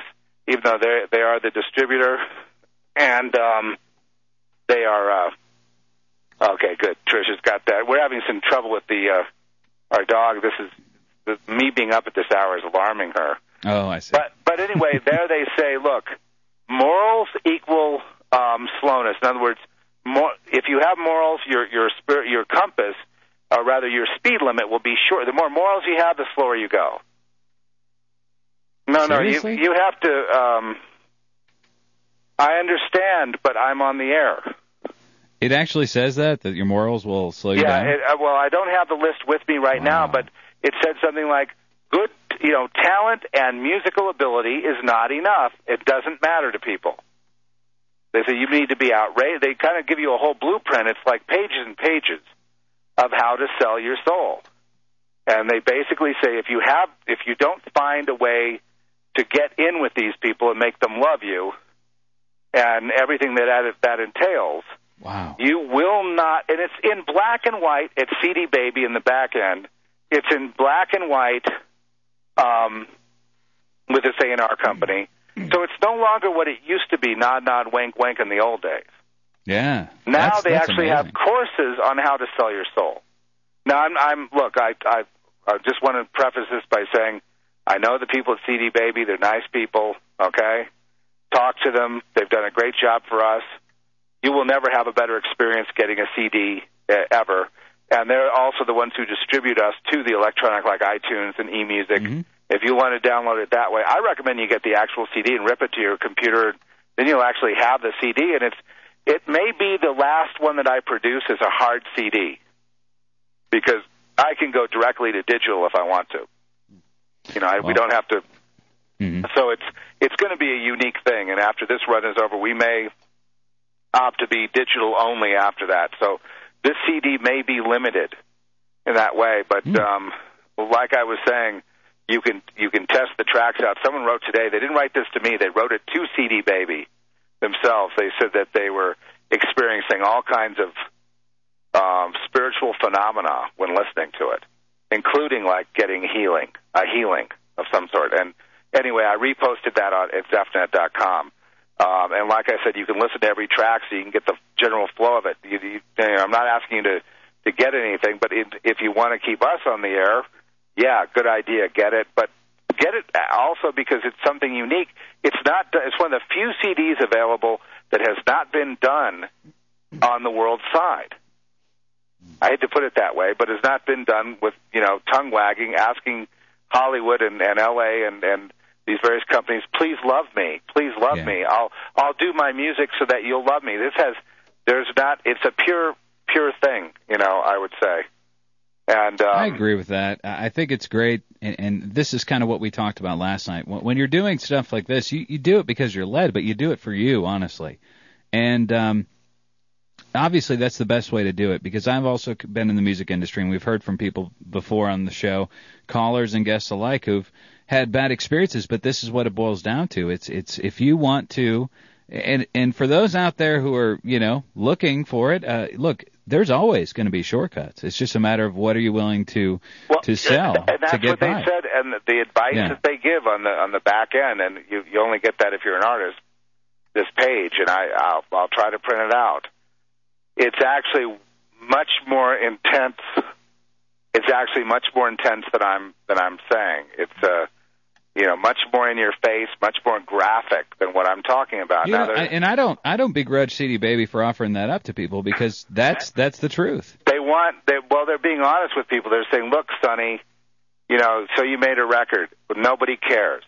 even though they they are the distributor, and um, they are. Uh, okay, good. Trisha's got that. We're having some trouble with the uh, our dog. This is the, me being up at this hour is alarming her.
Oh, I see.
But but anyway, there they say, look, morals equal um, slowness. In other words, more, if you have morals, your your spirit, your compass, or rather your speed limit will be short. The more morals you have, the slower you go. No,
Seriously?
no, you you have to. Um, I understand, but I'm on the air.
It actually says that that your morals will slow you
yeah,
down.
Yeah, uh, well, I don't have the list with me right
Wow.
now, but it said something like, "Good, you know, talent and musical ability is not enough. It doesn't matter to people." They say you need to be outraged. They kind of give you a whole blueprint. It's like pages and pages of how to sell your soul. And they basically say if you have, if you don't find a way to get in with these people and make them love you, and everything that that, that entails,
wow,
you will not. And it's in black and white. It's C D Baby in the back end. It's in black and white um, with this A and R company. So it's no longer what it used to be, nod, nod, wink, wink in the old days.
Yeah.
Now
that's,
they
that's
actually
amazing.
have courses on how to sell your soul. Now, I'm, I'm look, I, I, I just want to preface this by saying I know the people at C D Baby. They're nice people, okay? Talk to them. They've done a great job for us. You will never have a better experience getting a C D uh, ever. And they're also the ones who distribute us to the electronic like iTunes and eMusic.
Mm-hmm.
If you want to download it that way, I recommend you get the actual C D and rip it to your computer. Then you'll actually have the C D, and it's it may be the last one that I produce is a hard C D because I can go directly to digital if I want to. You know, I,
well,
we don't have to.
Mm-hmm.
So it's it's going to be a unique thing, and after this run is over, we may opt to be digital only after that. So this C D may be limited in that way, but
mm.
um, like I was saying. You can you can test the tracks out. Someone wrote today, they didn't write this to me, they wrote it to C D Baby themselves. They said that they were experiencing all kinds of um, spiritual phenomena when listening to it, including like getting healing, a healing of some sort. And anyway, I reposted that on at Zepnet dot com. Um, and like I said, you can listen to every track so you can get the general flow of it. You, you, you know, I'm not asking you to, to get anything, but it, if you want to keep us on the air, yeah, good idea. Get it, but get it also because it's something unique. It's not. It's one of the few C Ds available that has not been done on the world side. I hate to put it that way, but has not been done with you know tongue wagging, asking Hollywood and, and L A and, and these various companies, please love me, please love
yeah.
me. I'll I'll do my music so that you'll love me. This has there's not. It's a pure pure thing, you know. I would say. And, um,
I agree with that. I think it's great, and, and this is kind of what we talked about last night. When you're doing stuff like this, you, you do it because you're led, but you do it for you, honestly. And um, obviously that's the best way to do it, because I've also been in the music industry, and we've heard from people before on the show, callers and guests alike, who've had bad experiences, but this is what it boils down to. It's it's if you want to, and and for those out there who are, you know, looking for it, uh, look, there's always going to be shortcuts. It's just a matter of what are you willing to
well,
to sell
and that's
to get
what they
by.
said, and the advice
yeah.
that they give on the on the back end, and you you only get that if you're an artist. This page, and I I'll, I'll try to print it out. It's actually much more intense. It's actually much more intense than I'm than I'm saying. It's uh you know much more in your face, much more graphic than what I'm talking about.
You
now,
know, I, and I don't I don't begrudge C D Baby for offering that up to people, because that's that's the truth.
They want they well they're being honest with people. They're saying, look, Sonny, you know, so you made a record, but nobody cares.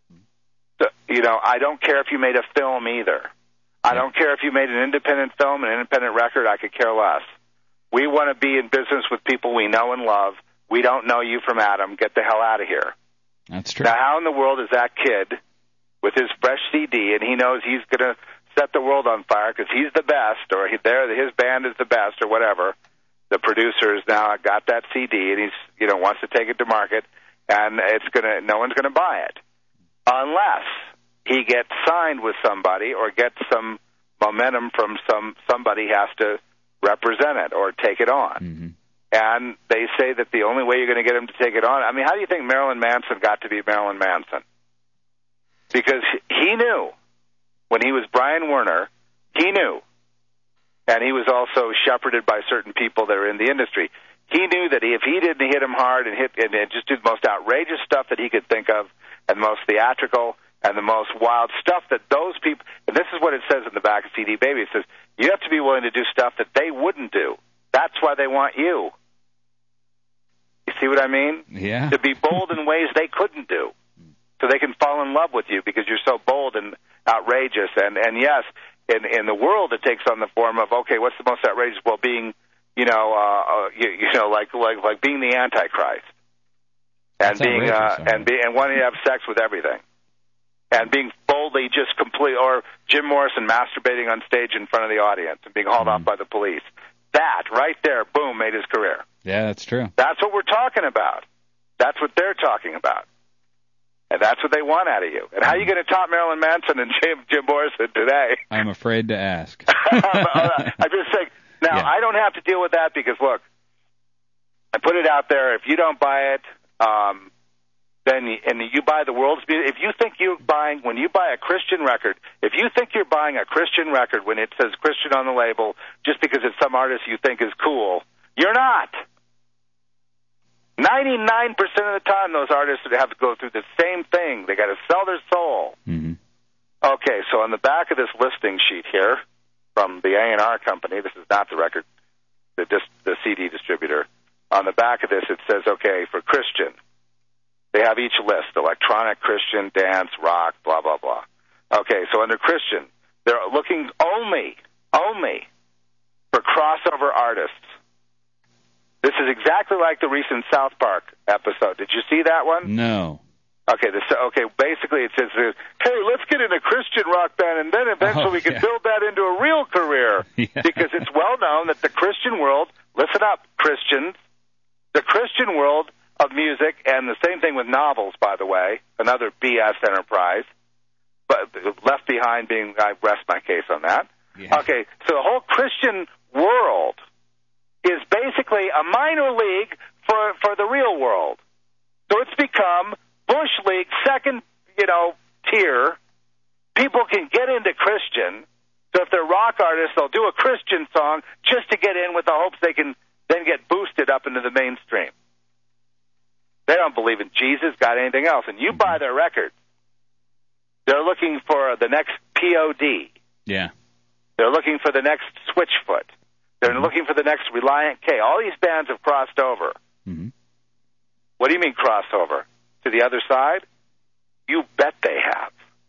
So, you know, I don't care if you made a film either. I don't care if you made an independent film, an independent record. I could care less. We want to be in business with people we know and love. We don't know you from Adam. Get the hell out of here.
That's true.
Now, how in the world is that kid with his fresh C D, and he knows he's going to set the world on fire because he's the best, or he, there his band is the best, or whatever. The producer has now got that C D, and he's you know wants to take it to market, and it's gonna no one's going to buy it unless he gets signed with somebody or gets some momentum from some somebody has to represent it or take it on.
Mm-hmm.
And they say that the only way you're going to get him to take it on, I mean, how do you think Marilyn Manson got to be Marilyn Manson? because he knew when he was Brian Werner, he knew, and he was also shepherded by certain people that are in the industry. He knew that if he didn't hit him hard and hit and just do the most outrageous stuff that he could think of, and the most theatrical and the most wild stuff that those people, and this is what it says in the back of C D Baby, it says, you have to be willing to do stuff that they wouldn't do. That's why they want you. You see what I mean?
Yeah.
To be bold in ways they couldn't do. So they can fall in love with you because you're so bold and outrageous. And, and yes, in, in the world it takes on the form of, okay, what's the most outrageous? Well, being, you know, uh, you, you know, like, like, like being the Antichrist. And
That's
being, uh,
outrageous,
and be, and wanting to have sex with everything. And being boldly just complete, or Jim Morrison masturbating on stage in front of the audience and being hauled mm. off by the police. That, right there, boom, made his career.
Yeah, that's true.
That's what we're talking about. That's what they're talking about. And that's what they want out of you. And how are you going to top Marilyn Manson and Jim, Jim Morrison today?
I'm afraid to ask.
I'm just saying, now, yeah. I don't have to deal with that because, look, I put it out there. If you don't buy it, um, then you, and you buy the world's beauty. If you think you're buying, when you buy a Christian record, if you think you're buying a Christian record when it says Christian on the label just because it's some artist you think is cool, you're not. ninety-nine percent of the time, those artists have to go through the same thing. They got to sell their soul.
Mm-hmm.
Okay, so on the back of this listing sheet here from the A and R company, this is not the record, the, dis, the C D distributor. On the back of this, it says, okay, for Christian, they have each list, electronic, Christian, dance, rock, blah, blah, blah. Okay, so under Christian, they're looking only, only for crossover artists. This is exactly like the recent South Park episode. Did you see that one?
No.
Okay, this, okay. Basically, it says, hey, let's get in a Christian rock band, and then eventually
oh,
we can
yeah.
build that into a real career.
Yeah.
Because it's well known that the Christian world, listen up, Christians, the Christian world of music, and the same thing with novels, by the way, another B S enterprise, but Left Behind being, I rest my case on that.
Yeah.
Okay, so the whole Christian world is basically a minor league for, for the real world. So it's become Bush League, second, you know, tier. People can get into Christian. So if they're rock artists, they'll do a Christian song just to get in with the hopes they can then get boosted up into the mainstream. They don't believe in Jesus, got anything else. And you buy their record, they're looking for the next P O D.
Yeah.
They're looking for the next Switchfoot. They're mm-hmm. looking for the next Reliant K. All these bands have crossed over.
Mm-hmm.
What do you mean crossover? To the other side? You bet they have.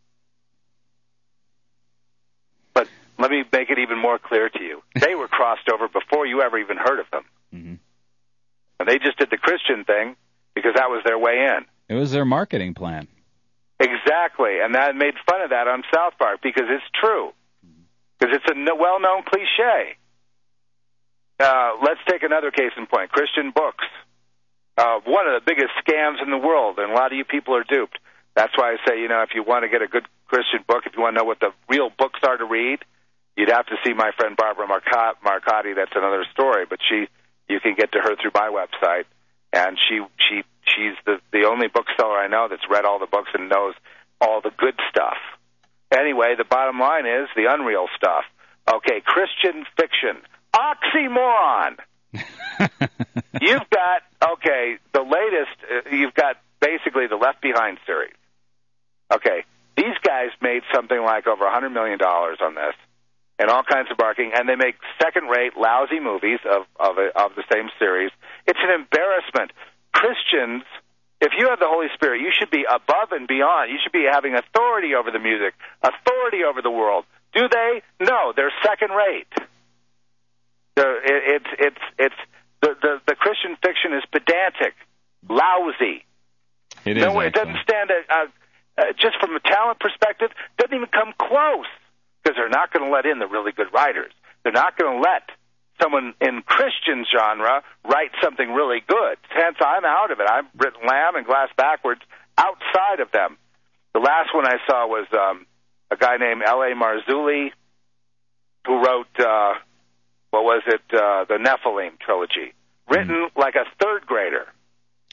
But let me make it even more clear to you. They were crossed over before you ever even heard of them.
Mm-hmm.
And they just did the Christian thing because that was their way in.
It was their marketing plan.
Exactly, and that made fun of that on South Park because it's true. Because it's a well-known cliche. Uh, let's take another case in point. Christian books. Uh, one of the biggest scams in the world, and a lot of you people are duped. That's why I say, you know, if you want to get a good Christian book, if you want to know what the real books are to read, you'd have to see my friend Barbara Marcotte, Marcotti. That's another story, but she, you can get to her through my website. And she she she's the the only bookseller I know that's read all the books and knows all the good stuff. Anyway, the bottom line is the unreal stuff. Okay, Christian fiction. Oxymoron! You've got, okay, the latest, uh, you've got basically the Left Behind series. Okay, these guys made something like over one hundred million dollars on this and all kinds of marketing, and they make second-rate, lousy movies of, of, of the same series. It's an embarrassment. Christians, if you have the Holy Spirit, you should be above and beyond. You should be having authority over the music, authority over the world. Do they? No, they're second-rate. They're, it, it's it's it's the, the the Christian fiction is pedantic, lousy.
It
no,
is.
It doesn't stand a, a, a, just from a talent perspective. Doesn't even come close because they're not going to let in the really good writers. They're not going to let someone in Christian genre write something really good. Hence, I'm out of it. I've written Lamb and Glass Backwards outside of them. The last one I saw was um, a guy named L A Marzulli who wrote, uh, what was it, uh, the Nephilim trilogy, written mm. like a third grader.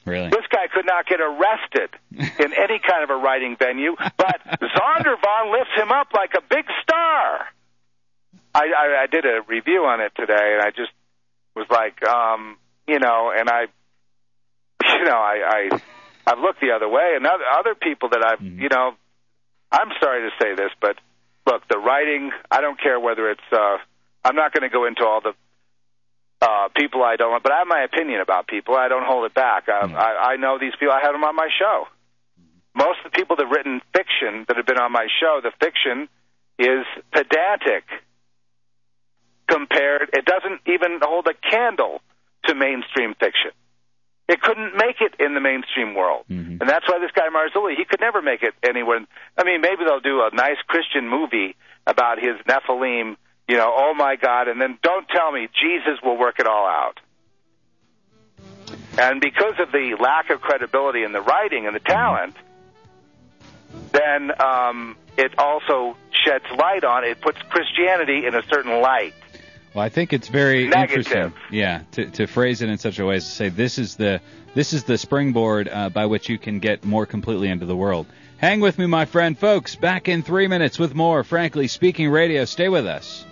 Really?
This guy could not get arrested in any kind of a writing venue, but Zondervan lifts him up like a big star. I, I, I did a review on it today, and I just was like, um, you know, and I, you know, I, I, I've looked the other way, and other, other people that I've, mm-hmm. you know, I'm sorry to say this, but look, the writing, I don't care whether it's, uh, I'm not going to go into all the uh, people I don't, but I have my opinion about people. I don't hold it back. I, mm-hmm. I, I know these people. I have them on my show. Most of the people that have written fiction that have been on my show, the fiction is pedantic compared. It doesn't even hold a candle to mainstream fiction. It couldn't make it in the mainstream world. Mm-hmm. And that's why this guy Marzulli, he could never make it anywhere. I mean, maybe they'll do a nice Christian movie about his Nephilim, you know, oh my God, and then don't tell me Jesus will work it all out. And because of the lack of credibility in the writing and the talent, then um, it also sheds light on, it puts Christianity in a certain light.
Well, I think it's very
Negative.
interesting, yeah, to, to phrase it in such a way as to say this is the this is the springboard uh, by which you can get more completely into the world. Hang with me, my friend, folks. Back in three minutes with more Frankly Speaking Radio. Stay with us.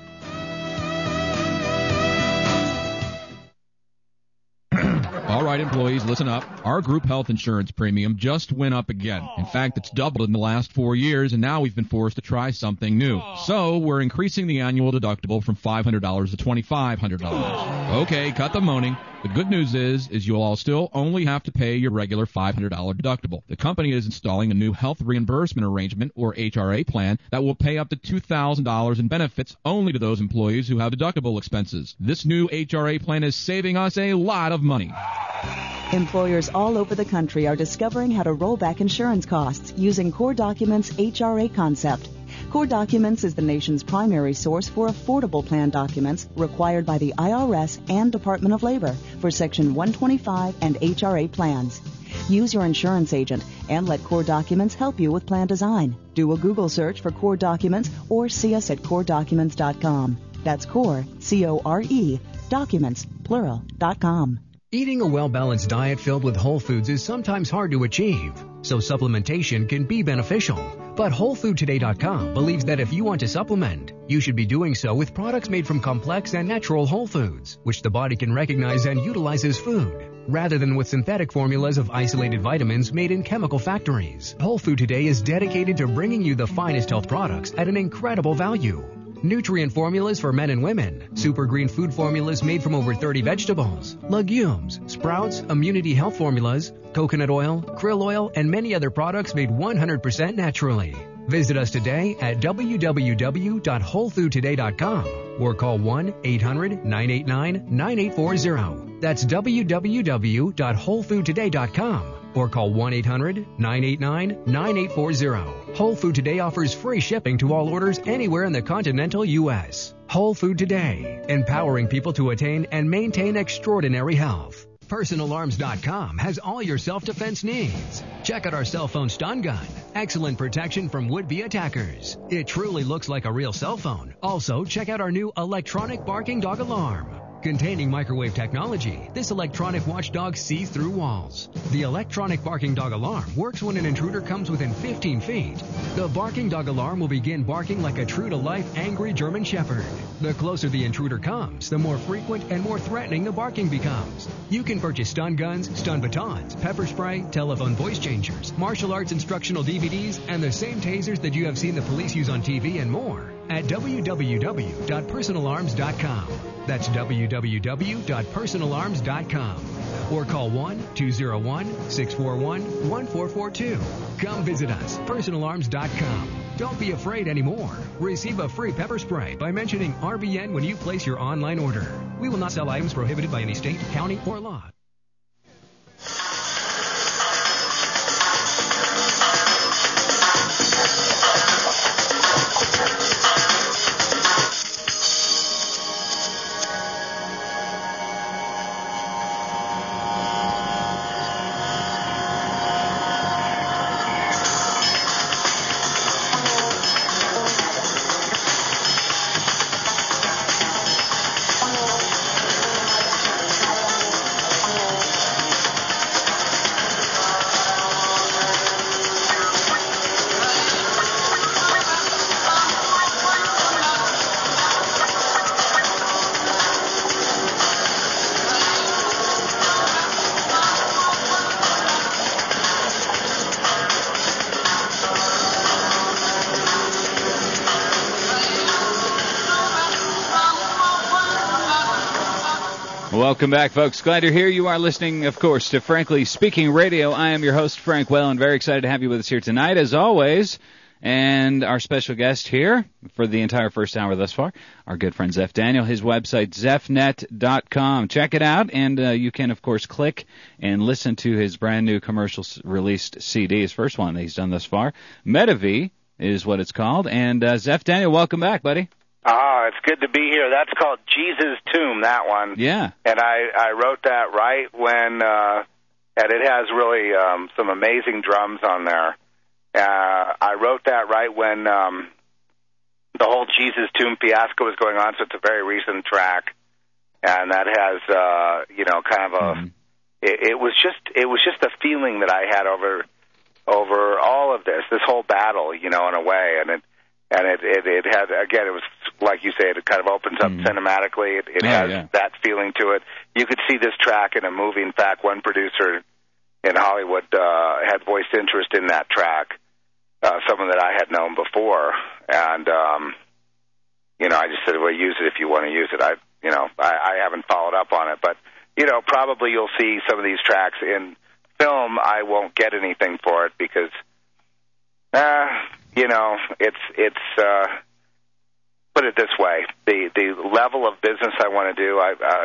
All right, employees, listen up. Our group health insurance premium just went up again. In fact, it's doubled in the last four years, and now we've been forced to try something new. So we're increasing the annual deductible from five hundred dollars to twenty-five hundred dollars. Okay, cut the moaning. The good news is, is you'll all still only have to pay your regular five hundred dollars deductible. The company is installing a new health reimbursement arrangement, or H R A plan, that will pay up to two thousand dollars in benefits only to those employees who have deductible expenses. This new H R A plan is saving us a lot of money.
Employers all over the country are discovering how to roll back insurance costs using Core Documents' H R A concept. Core Documents is the nation's primary source for affordable plan documents required by the I R S and Department of Labor for Section one twenty-five and H R A plans. Use your insurance agent and let Core Documents help you with plan design. Do a Google search for Core Documents or see us at core documents dot com. That's Core, C O R E, documents, plural, dot com.
Eating a well-balanced diet filled with whole foods is sometimes hard to achieve, so supplementation can be beneficial. But Whole Food Today dot com believes that if you want to supplement, you should be doing so with products made from complex and natural whole foods, which the body can recognize and utilize as food, rather than with synthetic formulas of isolated vitamins made in chemical factories. Whole Food Today is dedicated to bringing you the finest health products at an incredible value. Nutrient formulas for men and women, super green food formulas made from over thirty vegetables, legumes, sprouts, immunity health formulas, coconut oil, krill oil, and many other products made one hundred percent naturally. Visit us today at w w w dot whole food today dot com or call one eight hundred nine eight nine nine eight four zero. That's w w w dot whole food today dot com or call one eight hundred nine eight nine nine eight four zero. Whole Food Today offers free shipping to all orders anywhere in the continental U S. Whole Food Today, empowering people to attain and maintain extraordinary health. Personal Arms dot com has all your self-defense needs. Check out our cell phone stun gun. Excellent protection from would-be attackers. It truly looks like a real cell phone. Also, check out our new electronic barking dog alarm. Containing microwave technology, this electronic watchdog sees through walls. The electronic barking dog alarm works when an intruder comes within fifteen feet. The barking dog alarm will begin barking like a true-to-life angry German shepherd. The closer the intruder comes, the more frequent and more threatening the barking becomes. You can purchase stun guns, stun batons, pepper spray, telephone voice changers, martial arts instructional D V Ds, and the same tasers that you have seen the police use on T V and more at w w w dot personal arms dot com. That's w w w dot personal arms dot com or call one two zero one six four one one four four two. Come visit us, personal arms dot com. Don't be afraid anymore. Receive a free pepper spray by mentioning R B N when you place your online order. We will not sell items prohibited by any state, county, or law.
Welcome back, folks. Glad you're here. You are listening, of course, to Frankly Speaking Radio. I am your host, Frank Whalen. Very excited to have you with us here tonight, as always. And our special guest here for the entire first hour thus far, our good friend Zeph Daniel. His website, zeph net dot com. Check it out, and uh, you can, of course, click and listen to his brand new commercial released C D, his first one that he's done thus far. Metav is what it's called. And uh, Zeph Daniel, welcome back, buddy.
Oh, it's good to be here. That's called Jesus' Tomb, that one.
Yeah.
And I, I wrote that right when, uh, and it has really um, some amazing drums on there. Uh, I wrote that right when um, the whole Jesus' Tomb fiasco was going on, so it's a very recent track. And that has, uh, you know, kind of a, mm-hmm. it, it was just, it was just a feeling that I had over, over all of this, this whole battle, you know, in a way. And it, And it, it, it had, again, it was, like you say, it kind of opens up mm. cinematically. It, it oh, has yeah. that feeling to it. You could see this track in a movie. In fact, one producer in Hollywood uh, had voiced interest in that track, uh, someone that I had known before. And, um, you know, I just said, well, use it if you want to use it. I, you know, I, I haven't followed up on it. But, you know, probably you'll see some of these tracks in film. I won't get anything for it because, uh, you know, it's, it's, uh, put it this way, the, the level of business I want to do, I, uh,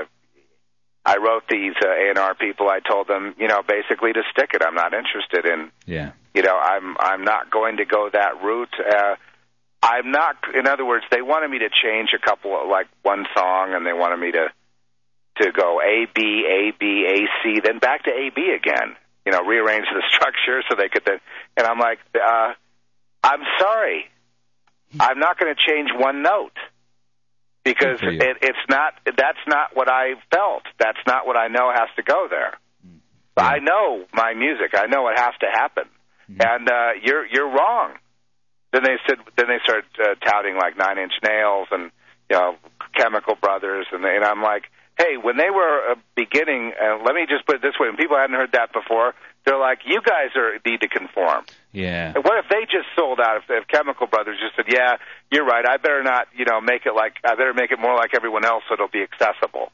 I wrote these uh, A and R people, I told them, you know, basically to stick it. I'm not interested in,
yeah.
you know, I'm, I'm not going to go that route. Uh, I'm not, in other words, they wanted me to change a couple of, like, one song, and they wanted me to, to go A, B, A, B, A, C, then back to A, B again, you know, rearrange the structure so they could then, and I'm like, uh, I'm sorry. I'm not going to change one note because it, it's not. That's not what I felt. That's not what I know has to go there. Yeah. I know my music. I know it has to happen. Mm-hmm. And uh, you're you're wrong. Then they said. Then they started uh, touting like Nine Inch Nails and you know Chemical Brothers, and, they, and I'm like, hey, when they were uh, beginning, uh, let me just put it this way: when people hadn't heard that before, they're like, you guys are need to conform.
Yeah.
And what if they just sold out? If, if Chemical Brothers just said, yeah, you're right, I better not, you know, make it like, I better make it more like everyone else so it'll be accessible.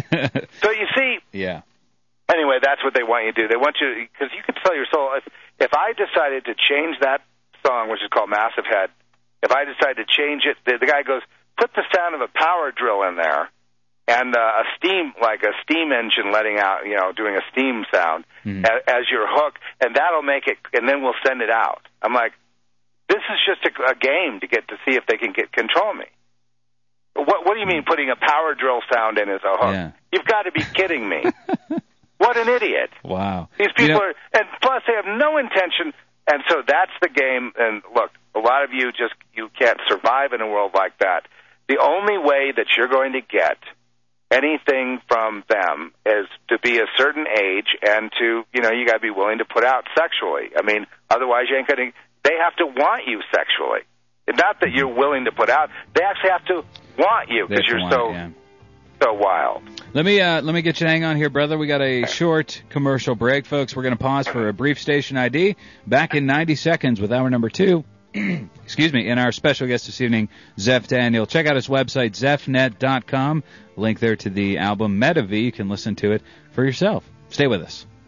So you see,
yeah.
Anyway, that's what they want you to do. They want you, because you can sell your soul. If, if I decided to change that song, which is called Massive Head, if I decided to change it, the, the guy goes, put the sound of a power drill in there. And uh, a steam, like a steam engine letting out, you know, doing a steam sound mm. as, as your hook, and that'll make it, and then we'll send it out. I'm like, this is just a, a game to get to see if they can get control me. What, what do you mean putting a power drill sound in as a hook?
Yeah.
You've got to be kidding me. What an idiot.
Wow.
These people
you know,
are, and plus they have no intention, and so that's the game, and look, a lot of you just, you can't survive in a world like that. The only way that you're going to get anything from them is to be a certain age and to, you know, you got to be willing to put out sexually. I mean, otherwise you ain't going to, they have to want you sexually. Not that you're willing to put out, they actually have to want you because you're so,
it, yeah.
so wild.
Let me, uh, let me get you to hang on here, brother. We got a short commercial break, folks. We're going to pause for a brief station I D. Back in ninety seconds with hour number two. Excuse me, and our special guest this evening, Zeph Daniel. Check out his website, zeph net dot com. Link there to the album Metav. You can listen to it for yourself. Stay with us.